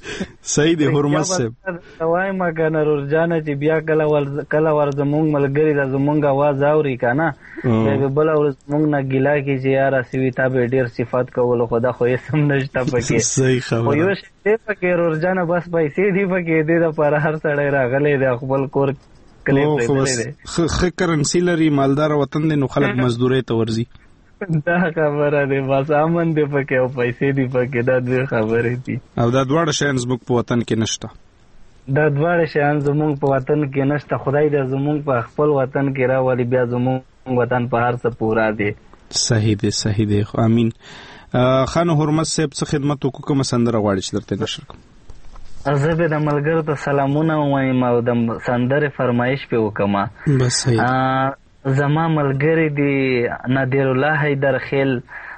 دی حرمت صاحب
وایم کنه رورجانه چې بیا کله ور زمونږ ملګري د زمونږ اواز اوري کنه بیا بله ورځ مونږ نه ګیله کړي چې یاره سوي تا به ډېر صفت کولو خو دا خو هېڅ هم نشته پکې خو یو شی دی پکې رورجانه بس پیسې دي پکې دې دپاره هر سړی راغلی دی خپل کور کلی پرېدلی دی
ښه کرنسي لري مالداره وطن دی نو خلک مزدورۍ ته ورځي
دا خبره دی بس امن دی پکې او پیسې دی پکې دا دوی خبرې دي
او دا دواړه شیان زموږ په وطن کې نشته
دا دواړه شیان زموږ په وطن کې نشته خدای دې زموږ په خپل وطن کې راولي بیا زموږ وطن په هر څه پورا دی
صحیح دی امین خان حرمت صاحب څه خدمت وکړو کومه سندره غواړي چې درته نشر کوم
زه به د ملګرو ته سلامونه ووایم او د سندرې فرمایش پې وکړم
بس صحیح
زما ملګری دی نادر الله حیدر خیل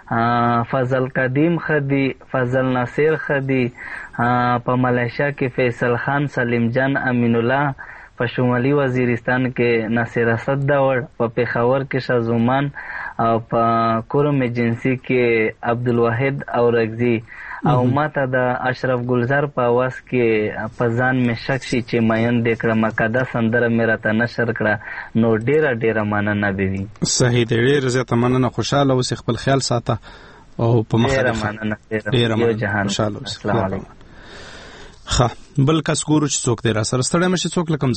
فضل قدیم خدی فضل ناصر خدی په ملیشیا کې فیصل خان سلیم جان امین الله په شمالي وزیرستان کې ناصر اسد داور په پېښور کې شازومان او په کورم ایجنسی کې عبدالواحد اورګزی او ماته د اشرف گلزار په اواز کې په ځان مې شک شي چې مین دې کړم که دا سندره مې راته نشر کړه نو ډېره مننه به وي
صحیح دی ډېره زیاته مننه خوشحاله اوسې خپل خیال ساته او په مخه ډېره مننه خوشحاله اوسې السلام علیکم ښه بل کس ګورو چې څوک دی را سره ستړی مشي څوک له کوم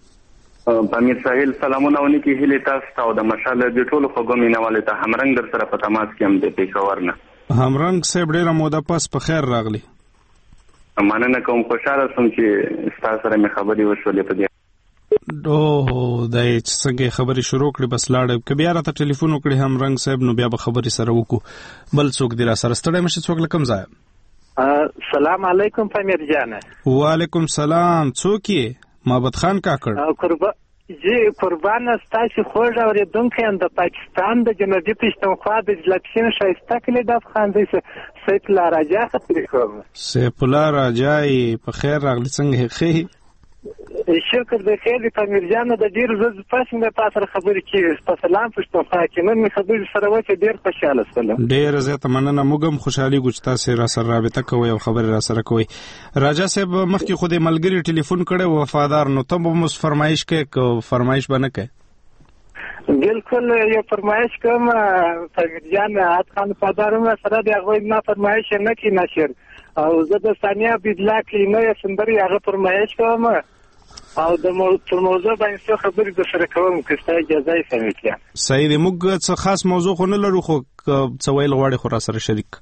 ځای
امیر ساحل سلامونه ونکي هیلې تاسو ته او د مشال د ټولو خوږو مینوالو ته همرنګ در سره په تماس کې هم د پېښور نه
همرنګ صاحب ډېره موده پس په خیر راغلی
مننه کوم خوشحاله شوم چې ستا سره مې خبرې وشولې په دې
دی چې څنګه خبرې شروع کړې بس لاړې که بیا راته ټلیفون وکړې همرنګ صاحب نو بیا به خبرې سره وکړو بل څوک دی را سره ستړی مشي څوک له کوم ځایه
سلام علیکم پامیر جانه
وعلیکم سلام څوک یې محمد خان کاکړ
جی قربان ستاسو خوږ اورېدونکی یم د پاکستان د جنوبي پښتونخوا د جلکشین ښایسته کلي د افغان دی سیف الله راجا خبرې کوم
سیف الله راجا په خیر راغلی څنګه ښې
شکر د خیر د پامیر جانه د ډېر زه پاسم د پاسره خبرې کېږي په سلام پښتونخوا کې نن مې خبرې سره وکړې ډېر خوشحاله شولم
ډېره زیاته مننه موږ هم خوشحالېږو چې تاسې را سره رابطه کوئ او خبرې را سره کوئ راجا صاحب مخکې خو د ملګري ټلیفون کړی وفادار نو ته به مو فرمایش کوې که فرمایش به نه کوې
بالکل یو فرمایش کوم پامیر جان عاد خان وفادار هم سره د هغوی ما فرمایش نه کړي نشر او زه د ثانیه بدلا کلینه سندرې هغه فرمایش کوم او د موضوع باندې څه خبرې در سره کوم که ستا اجازه یې سمې کړه
صحیح دی موږ څه خاص موضوع خو نه لرو خو څه ویل غواړې خو را سره شریک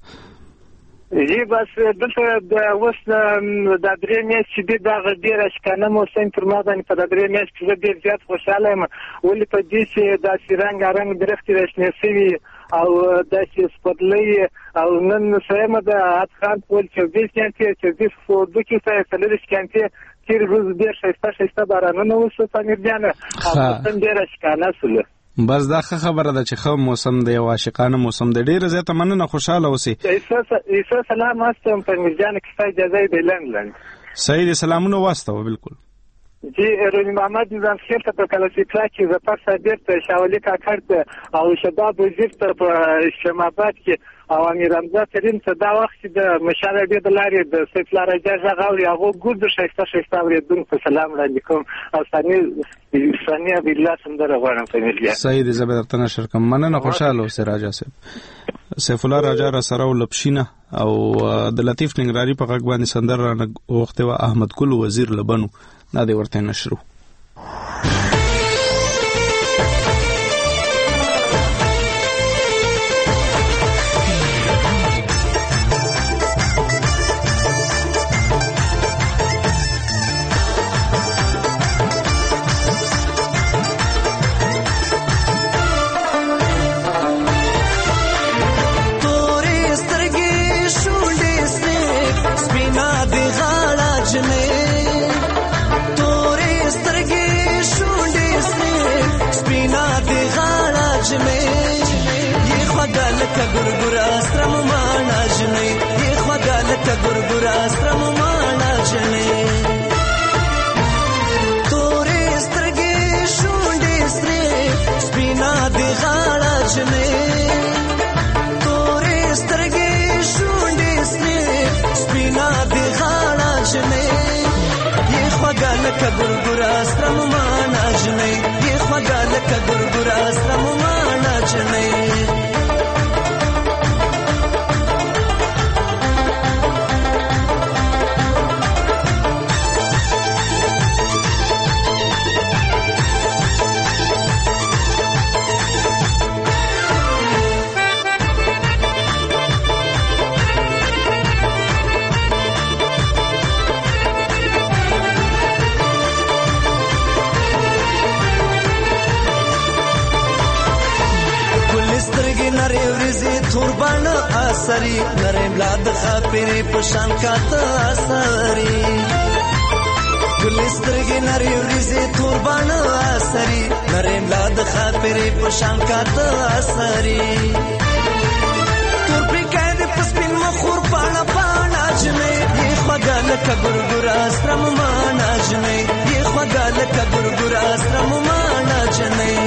جی بس دلته اوس دا درې میاشتې چې دي دغه ډېر اشکانه موسم پر ما باندې په دا درې میاشتې کې زه ډېر زیات خوشحاله یم ولې په دې چې داسې رنګارنګ درختې راشنې شوي او داسې سپرلۍ او نن سیمه د عاد خان پول 24 کانتې 24 خو 2 کې 40 کانتې تیر روز ډېر ښایسته بارانونه وشو پامیر جانه او موسم ډېر اشکانه شولو
بس دا ښه خبره ده چې ښه موسم دی او عاشقانه موسم دی ډېره زیاته مننه خوشحاله اوسې
عیسی سلام واستوم پامیر جانه که ستا اجازه یې دی لنډ
صحیح دی سلامونه واستوه بالکل
جی روی محمد نظام خیل ته په کلاسیکلا کې ظفر صابر ته شاولي کاکړ ته او شباب وزیر ته په شماباد کې او امیر حمزه کریم ته دا وخت چې د مشال ډې د لارې د سیف الله راجا غږ اوري هغه ګور د ښایسته اورېدونکو سلام وړاندې کوم او ثانیه بالله سندره غواړم فیملیا
صحیح دی زه به درته نشر کوم مننه خوشحاله اوسې راجا صاحب سیف الله راجا را سره لپشینه او د لطیف ننګرهاري په غږ باندې سندره رانه وختې وه احمد ګل وزیر لبنو دا دی ورته نشرو
جنې یې خوږه لکه ګورګوره سره مو ماڼه جنې یې خوږه لکه ګورګوره سره مو ماڼه جنې تورې سترګې شونډې سرې سپینا دې غاړه جنې تورې سترګې شونډې سرې سپینا دې غاړه جنې یې خوږه لکه ګورګوره سره مو ماڼه جنې یې خوږه لکه ګورګوره سره مو ماڼه جنې توربان اثری نرم لاد خاپری پشان کاته اثری ګلسترګې نری ورځې توربان اثری نرم لاد خاپری پشان کاته اثری تور پکې د پسپین مخور پانا پانا جنې یې خوږه لکه ګورګوره سره مو ماڼه جنې یې خوږه لکه ګورګوره سره مو ماڼه جنې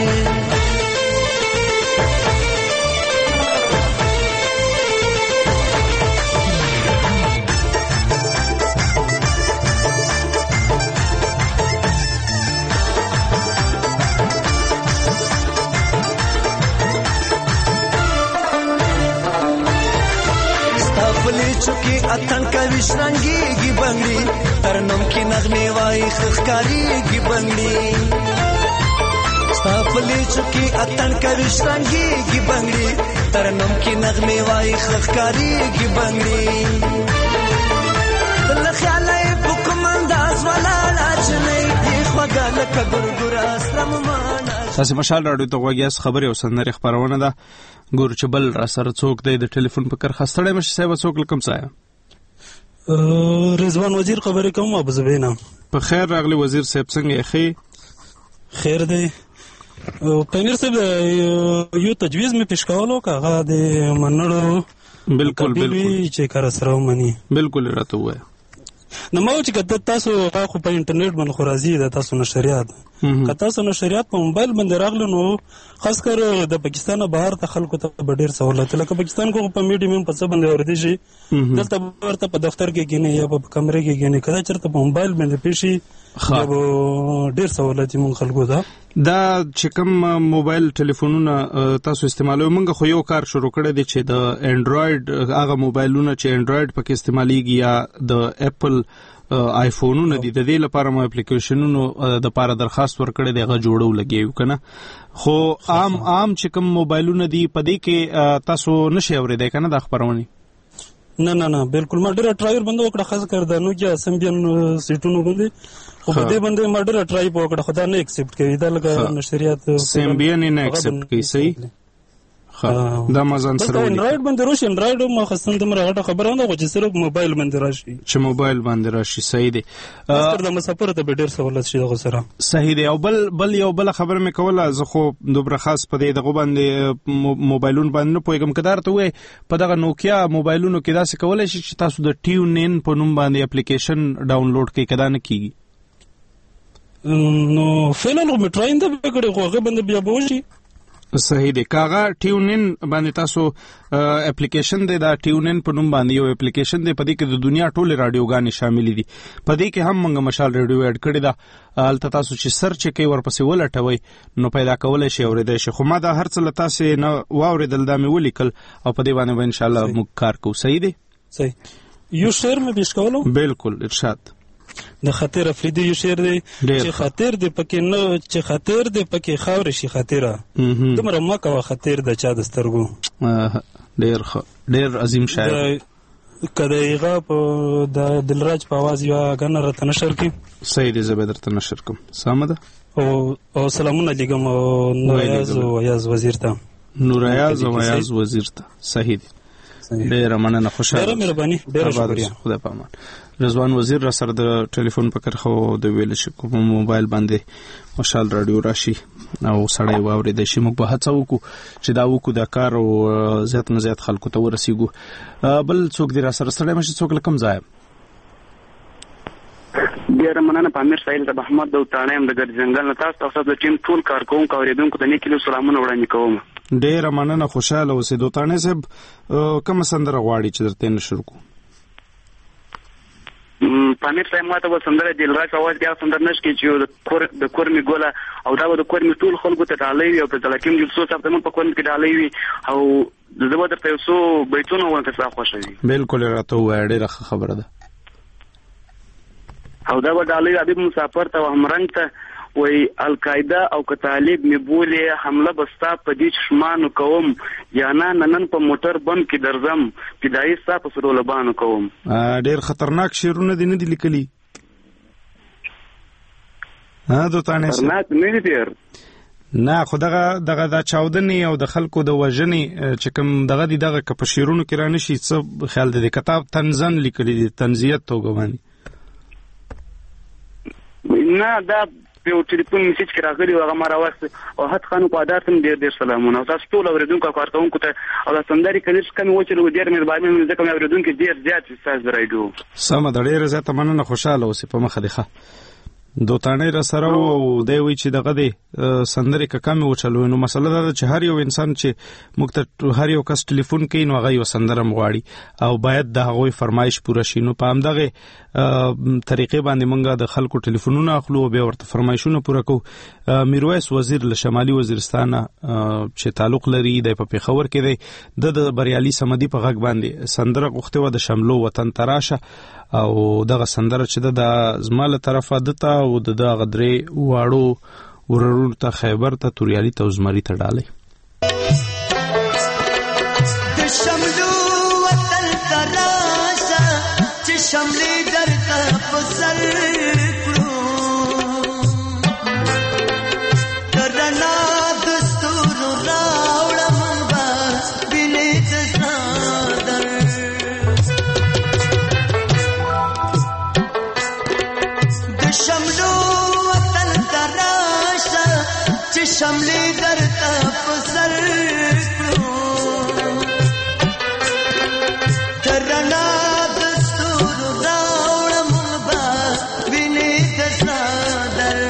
چوکی اتن کا وشرنگی گی بنگلی ترنم کی نغمے وائی خخکاری گی بنگلی ستاپلی چوکی اتن کا وشرنگی گی بنگلی ترنم کی نغمے وائی خخکاری گی بنگلی دل خیالی بکم انداز والا لاجنی یہ خوگا لکا گرگرا اسلام مانا
تاسو مشال راډیو ته غوږی اس خبرې او سندرې خبرونه ده ګور چې بل را سره څوک دی د ټلیفون په کر خستړی مشه صاحب څوک لکم ځای
رضوان وزیر خبرې کوم ابو زبینا
په خیر راغلی وزیر صاحب څنګه یې
خیر دی پنیر صاحب یو تجویز می پیش کولو کاغه د منړو
بالکل
چې کار سره ومني
بالکل راته وای
نو ما چې کته تاسو خو په انټرنیټ باندې خو راځي د تاسو نشریات که تاسو نشریات په موبایل باندې راغلو نو خاص کر د پاکستان بهر ته خلکو ته ډېر سہولت لکه پاکستان کو په میډیم په څه باندې اوریدي شي دلته ورته په دفتر کې کېنه یا په کمرې کې کېنه کله چرته په موبایل باندې پیشي ډېر سہولت مون خلکو دا
چې کوم موبایل ټلیفونونه تاسو استعمالوي مونږ خو یو کار شروع کړی دی چې د انډراید هغه موبایلونه چې انډراید پکې استعماليږي یا د اپل آیفونونه دي د دې لپاره مو اپلیکیشنونو د لپاره درخواست ورکړی دی هغه جوړو لګیو کنه خو عام چې کوم موبایلونه دي په دې کې تاسو نشئ اورېدای کنه د خبرونه
نه بالکل ما ډېر ټرای بند وکړه خاص کر د نوکیا سمبین سیټونو باندې خو په دې باندې ما ډېر ټرای وکړه خدا نه ایکسپټ کوي دا لکه نشریات
سمبین نه ایکسپټ کوي صحیح دا مازن سره
انډراید باندې راشي انډراید ما خاصه د مرغه خبره نه چې صرف موبایل باندې راشي
چې موبایل باندې راشي صحیح دی
تر د مسافر ته ډېر سہولت شي دغه سره
صحیح دی او بل یو بل خبر مې کوله زه خو دوبره خاص په دې دغه باندې موبایلون باندې پویګم کدار ته وې په دغه نوکیا موبایلونو کې داسې کولای شي چې تاسو د ټیون ان په نوم باندې اپلیکیشن ډاونلوډ کې کدا نه کیږي
نو فعلا مې ټراین دا وکړې خو هغه باندې بیا بوشي
صحیح دی کاغه ټیون ان باندې تاسو اپلیکیشن دی دا ټیون ان په نوم باندې یو اپلیکیشن دی په دې کې د دنیا ټول رادیوګانې شامل دي په دې کې هم موږ مشال رادیو اډ کړی دا البته تاسو چې سرچ کوي ورپسې ولټوي نو پیدا کولای شي اورېدای شي خو ما دا هر څه لتاسې نه واورېدل دا مې ولیکل او په دې باندې ان شاء الله موږ کار کوو صحیح دی
صحیح یو شعر مې پیش کولو
بالکل ارشاد
د خاطر افریدي یو شعر دی چې خاطر دی پکې نه چې خاطر دی پکې خاور شي خاطره دمره مکه وا خاطر د چا د سترګو
ډېر عظیم شاعر
کله یغه په د دلراج په आवाज یو غنه رته نشر کی
صحیح دی زبر ته نشر کوم سامده
او سلامونه لګم نوریاز وزیر ته
نوریاز وزیر ته صحیح دی ډېره مننه، خوشاله
ډېره مهرباني، ډېره شکریه.
خدای په امان. رضوان وزیر را سره د ټلیفون په کرخه د ویل شي کوم موبایل باندې مشال رادیو راشي او سړی واورېدی شي. موږ به هڅه وکړو چې دا وکړو، دا کار او زیات نه زیات خلکو ته ورسیږو. بل څوک دی را سره ستړی مشي، څوک له کوم ځایه؟
ډېره مننه پامیر سایل د محمد د تاڼه يم د ګرد ځنګل نه. تاسو د ټیم ټول کارکوونکو او اوریدونکو ته نیک سلامونه وړاندې کوم.
ډېره مننه، خوشاله اوسئ. دوتانه صاحب کومه سندره غواړي چې درته نشر کو؟
پامیر صاحب ماته به سندره دلراج اواز بیا سندره نشکي چې د کورمي ګوله او دا د کورمي ټول خلکو ته ډالۍ او په ځلکیم جلسو څخه موږ په کورمي کې ډالۍ وي او زه به درته یو څو بیتونه وایم که تاسو خوښوي.
بالکل راته وایي، ډېره خبره ده.
او دا به ډالۍ حبیب مسافر ته همرنګ ته وای القاعده او که طالب می بولې حمله بستا په دې چشمانو کوم یا نه نن په موټر بم کې درځم پیدایي ستا په سرو لبانو کوم.
ډېر خطرناک شعرونه دي نه دي لیکلي؟ دوتانه
خطرناک نه دي ډېر
نه، خو دغه د چاودنې او د خلکو د وژنې چې کوم دغه دي دغه که په شعرونو کې را نشي څه خیال دی؟ کتاب تنزن لیکلي دي، تنزیت توګه باندې
نه. دا په ټلیفون میسج کې راغلی و، هغه ما راوست او حد خانو په ادارت هم ډېر سلامونه او تاسو ټول اوریدونکو کارکوونکو ته او د سندري کلیس کمی وچلو ډېر مهرباني مې ځکه مې اوریدونکو ډېر زیات استاز درایډو.
سم ده، ډېر زیات مننه، خوشاله اوسئ. په مخه دی ښه. دوتانه را سره او دی وی چې دغه دی سندري کمی وچلو. نو مسله دا چې هر یو انسان چې موږ ته هر یو کس ټلیفون کوي نو هغه یو سندره مغواړي او باید د هغوی فرمایش پوره شي. نو په همدغه طریقې باندې موږ د خلکو ټلیفونونه اخلو او بیا ورته فرمایشونه پوره کوو. میرویس وزیر له شمالي وزیرستان چې تعلق لري د په پیښور کې دی، د بریالي سمدي په غږ باندې سندره غوښته و د شملو وطن تراشه او دغه سندره چې د زماله طرفه دته او د غدرې واړو ورورو ته خیبر ته توریالي ته زمري ته ډالۍ.
د شملو وطن تراشه چې شملې درته په سر کړو درنا دستور راوړم بس بینې تصادر د شملو وطن تراشه چې شملې درته په سر کړو درنا دستور راوړم بس بینې تصادر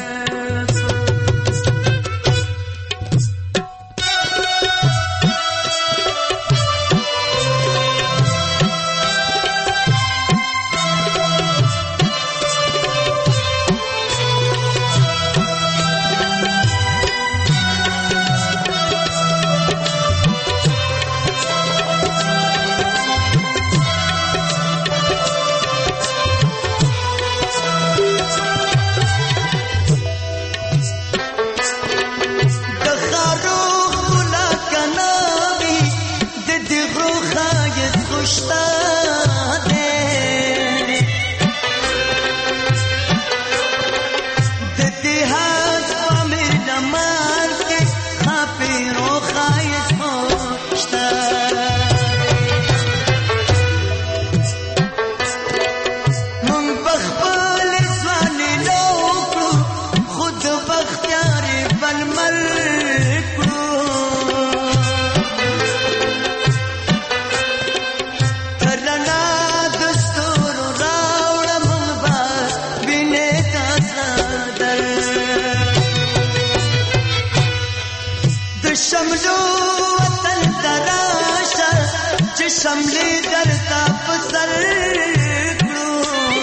شملو وطن تراشه چې شملې درته په سر کړو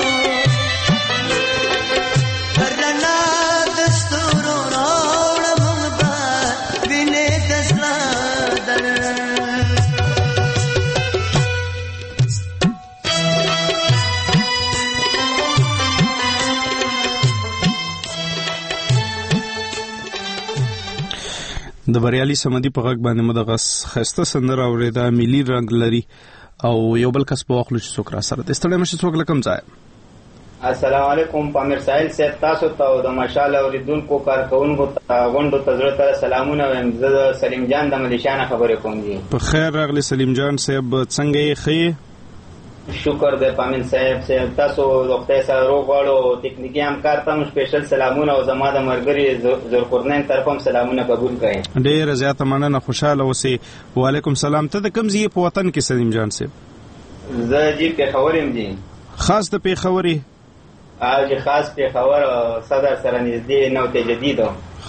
رڼا د ستورو راوړم به وینې د زړه
د بریالي سمدي په غږ باندې مدغه خسته سندره اورېده، ملي رنګ لري او یو بل کس په واخلو چې څوک را سره د ستړی مشه څوک لکم ځای.
السلام علیکم پامیر ساحل صاحب، تاسو ته او د مشال اوریدونکو کارکونکو ته غونډو ته زړه ته سلامونه وایم. زه د سلیم جان د ملیشانه خبرې کوم دي.
په خیر راغلی سلیم جان صاحب، څنګه یې ښه؟
شکر دی پامیر صاحب. تاسو د خدای سره روغ غواړو. تکنیکي همکار ته هم سپیشل سلامونه او زما د ملګري ذوالقرنین طرف هم سلامونه قبول کړئ.
ډېره زیاته مننه، خوشحاله اوسئ. وعلیکم سلام. ته د کوم ځای په وطن کې سلیم جان صاحب؟
زه جی پېښور یم جی.
خاص د پېښور یې؟
جی خاص پېښور صدر سره نږدې نوتې جدید.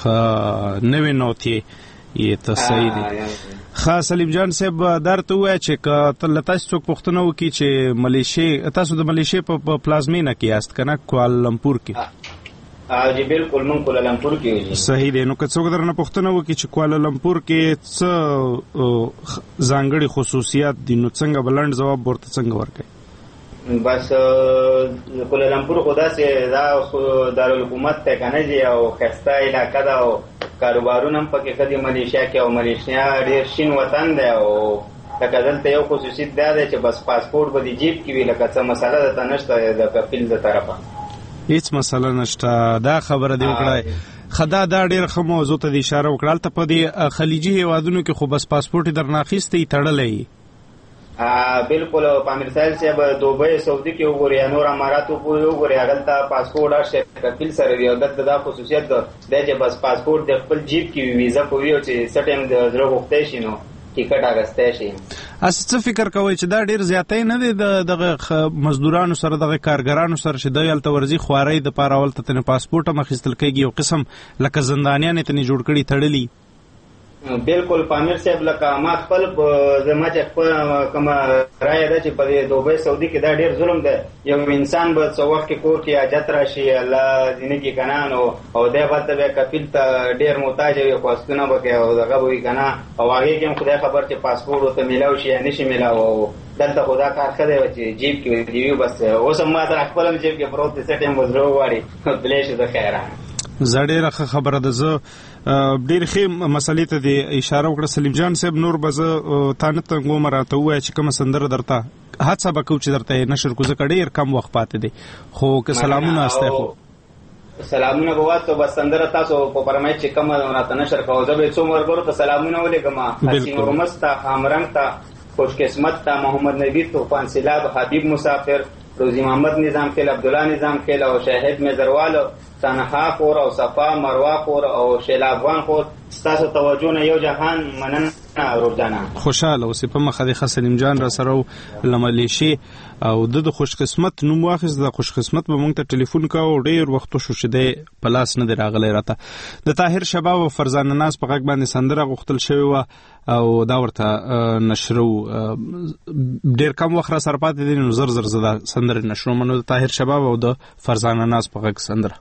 نوې نوتې یې ته صحیح دی. ښه سلیم جان صاحب درته ووایه چې که ته له تاسو څوک پوښتنه وکړي چې ملیشې، تاسو د ملیشې په پلازمینه کې یاست که نه کوالالمپور کې؟
جی بالکل موږ کوالالمپور کې یو.
صحیح دی. نو که څوک درنه پوښتنه وکړي چې کوالالمپور کې څه ځانګړي خصوصیات دي نو څنګه بلند ځواب ورته څنګه ورکوي؟
بس کوالالمپور خو داسې دا دارالحکومت دی که نه جي، او ښایسته علاقه ده او کاروبارونه هم پکې ښه دي ملیشیا کې. او ملیشیا ډېر شین وطن دی او لکه دلته یو خصوصیت دا دی چې بس پاسپورټ به د جیب کې وي، لکه څه مسله درته نشته د کفیل د طرفه. هیڅ مسله نشته. دا خبره دې وکړه. خدا دا ډېر ښه موضوع ته د اشاره وکړه. هلته په دې خلیجي هېوادونو کې خو بس پاسپورټ یې درنه اخیستی تړلی. بالکل پامیر صاحب صاحب دوبۍ سعودي کې وګورئ یا نور اماراتو پورې وګورئ، هغلته پاسپورټ هر شی کفیل سره وي. او دلته دا خصوصیت دی چې بس پاسپورټ د خپل جیب کې وي، ویزه په وي او چې څه ټایم د زړه غوښتی شي نو ټیکټ اخیستی شي. هسې څه فکر کوئ چې دا ډېر زیاتی نه دی د دغه مزدورانو سره، دغه کارګرانو سره چې دوی هلته ورځي خوارۍ دپاره هلته ترې پاسپورټ هم اخیستل کېږي، یو قسم لکه زندانیان یې ترې جوړ کړي تړلي؟ بالکل پامیر صاحب، لکه ما خپل زما چې خپل کومه رایه ده چې په دوبۍ سعودي کې دا ډېر ظلم دی. یو انسان به څه وخت کې کور کې حاجت راشي، الله ځینې کې که نه نو او دی هلته بیا کفیل ته ډېر محتاج وي، خواستونه به کوي او دغه به وي که نه، او هغې کې هم خدای خبر چې پاسپورټ ورته میلاو شي یا نه شي میلاو. او دلته خو دا کار ښه دی چې جیب کې وي. بس اوس هم ما سره خپل هم جیب کې پروت دی، څه ټایم به زړه وغواړي پلی شي. د خیره زه ډېره ښه خبره ده. زه ډېرې ښې مسلې ته دې اشاره وکړه سلیم جان صاحب. نور به زه تا نه تنګوم، راته ووایه چې کومه سندره درته هڅه به کوو چې درته یې نشر کړو، ځکه ډېر کم وخت پاتې دی. خو که سلامونه استی خو سلامونه به واستو. بس سندره تاسو په فرمایش چې کومه راته نشر کوو، زه به څو ملګرو ته سلامونه ولېږم. حسین ورمز ته، خامرنګ ته، خوشقسمت ته، محمد نبی طوفان سیلاب، حبیب مسافر، روزی محمد نظام خیل، عبدالله نظام خیل او شاهد مزروال، تنها خور او صفا مروا خور او شیلا افغان خور. ستاسو توجه نه یو جهان مننه ورجانه. خوشاله اوسې. په مخه د سلیم جان را سره له ملیشې او د خوشقسمت نوم واخیست. د خوشقسمت به موږ ته ټلیفون کاوه، ډېر وخت شو چې دی په لاس نه دی راغلی راته. د طاهر شباب او فرزانه ناز په غږ باندې سندره غوښتل شوې وه او دا ورته نشرو. ډېر کم وخت را سره پاتې دی نو زر زر زه دا سندرې نشروم. نو د طاهر شباب او د فرزانه ناز په غږ سندره.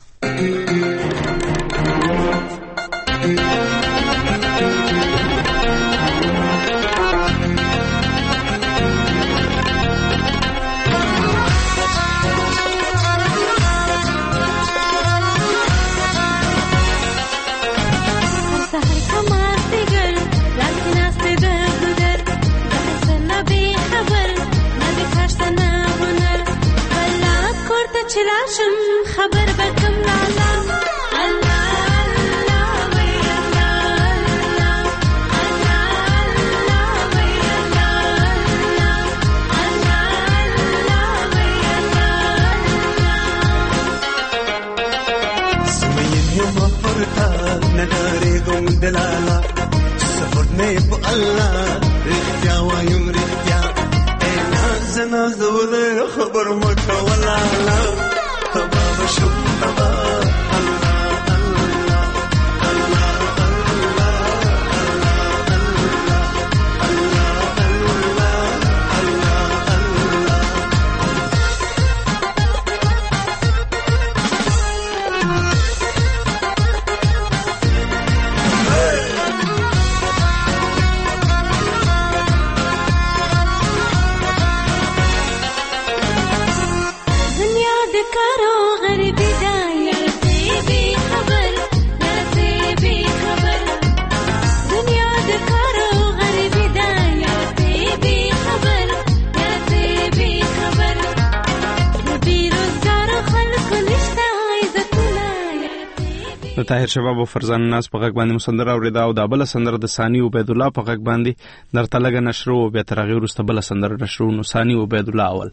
چلاشم خبر بکم لالا
نداري دلالا سفرني بالله رختيا ويوم رختيا ناز ناز ولا خبر مك ولا لا بابا شو
طاهر شباب او فرزان الناس په غږ باندې سندره اورېده او دا بله سندره د ثاني عبید الله په غږ باندې درته لږه نشرو او بیا تر هغې وروسته بله سندره نشرو. نو ثاني عبید الله اول.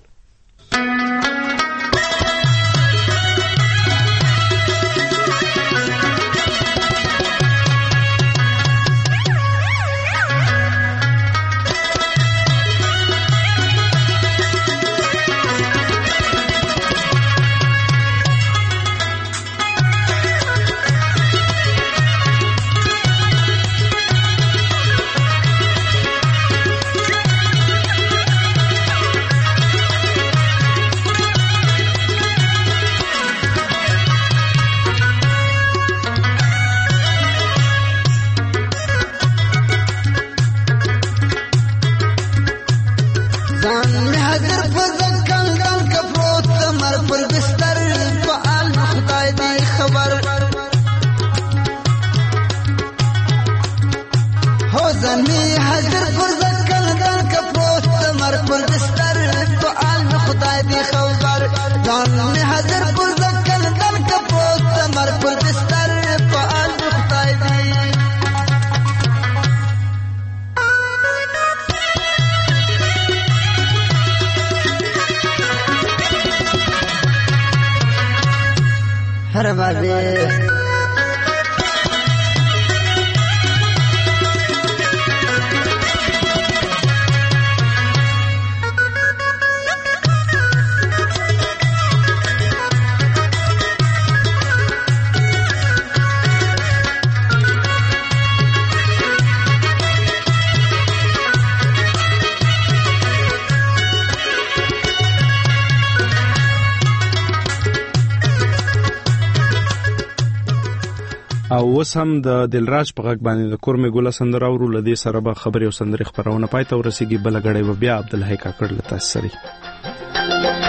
او اوس هم د دلراج په غږ باندې د کورمې ګله سندره اورو. له دې سره به خبرې او سندرې خپرونه پای ته ورسېږي. بله ګړۍ به بیا عبدالحی کاکړ له تاسو سره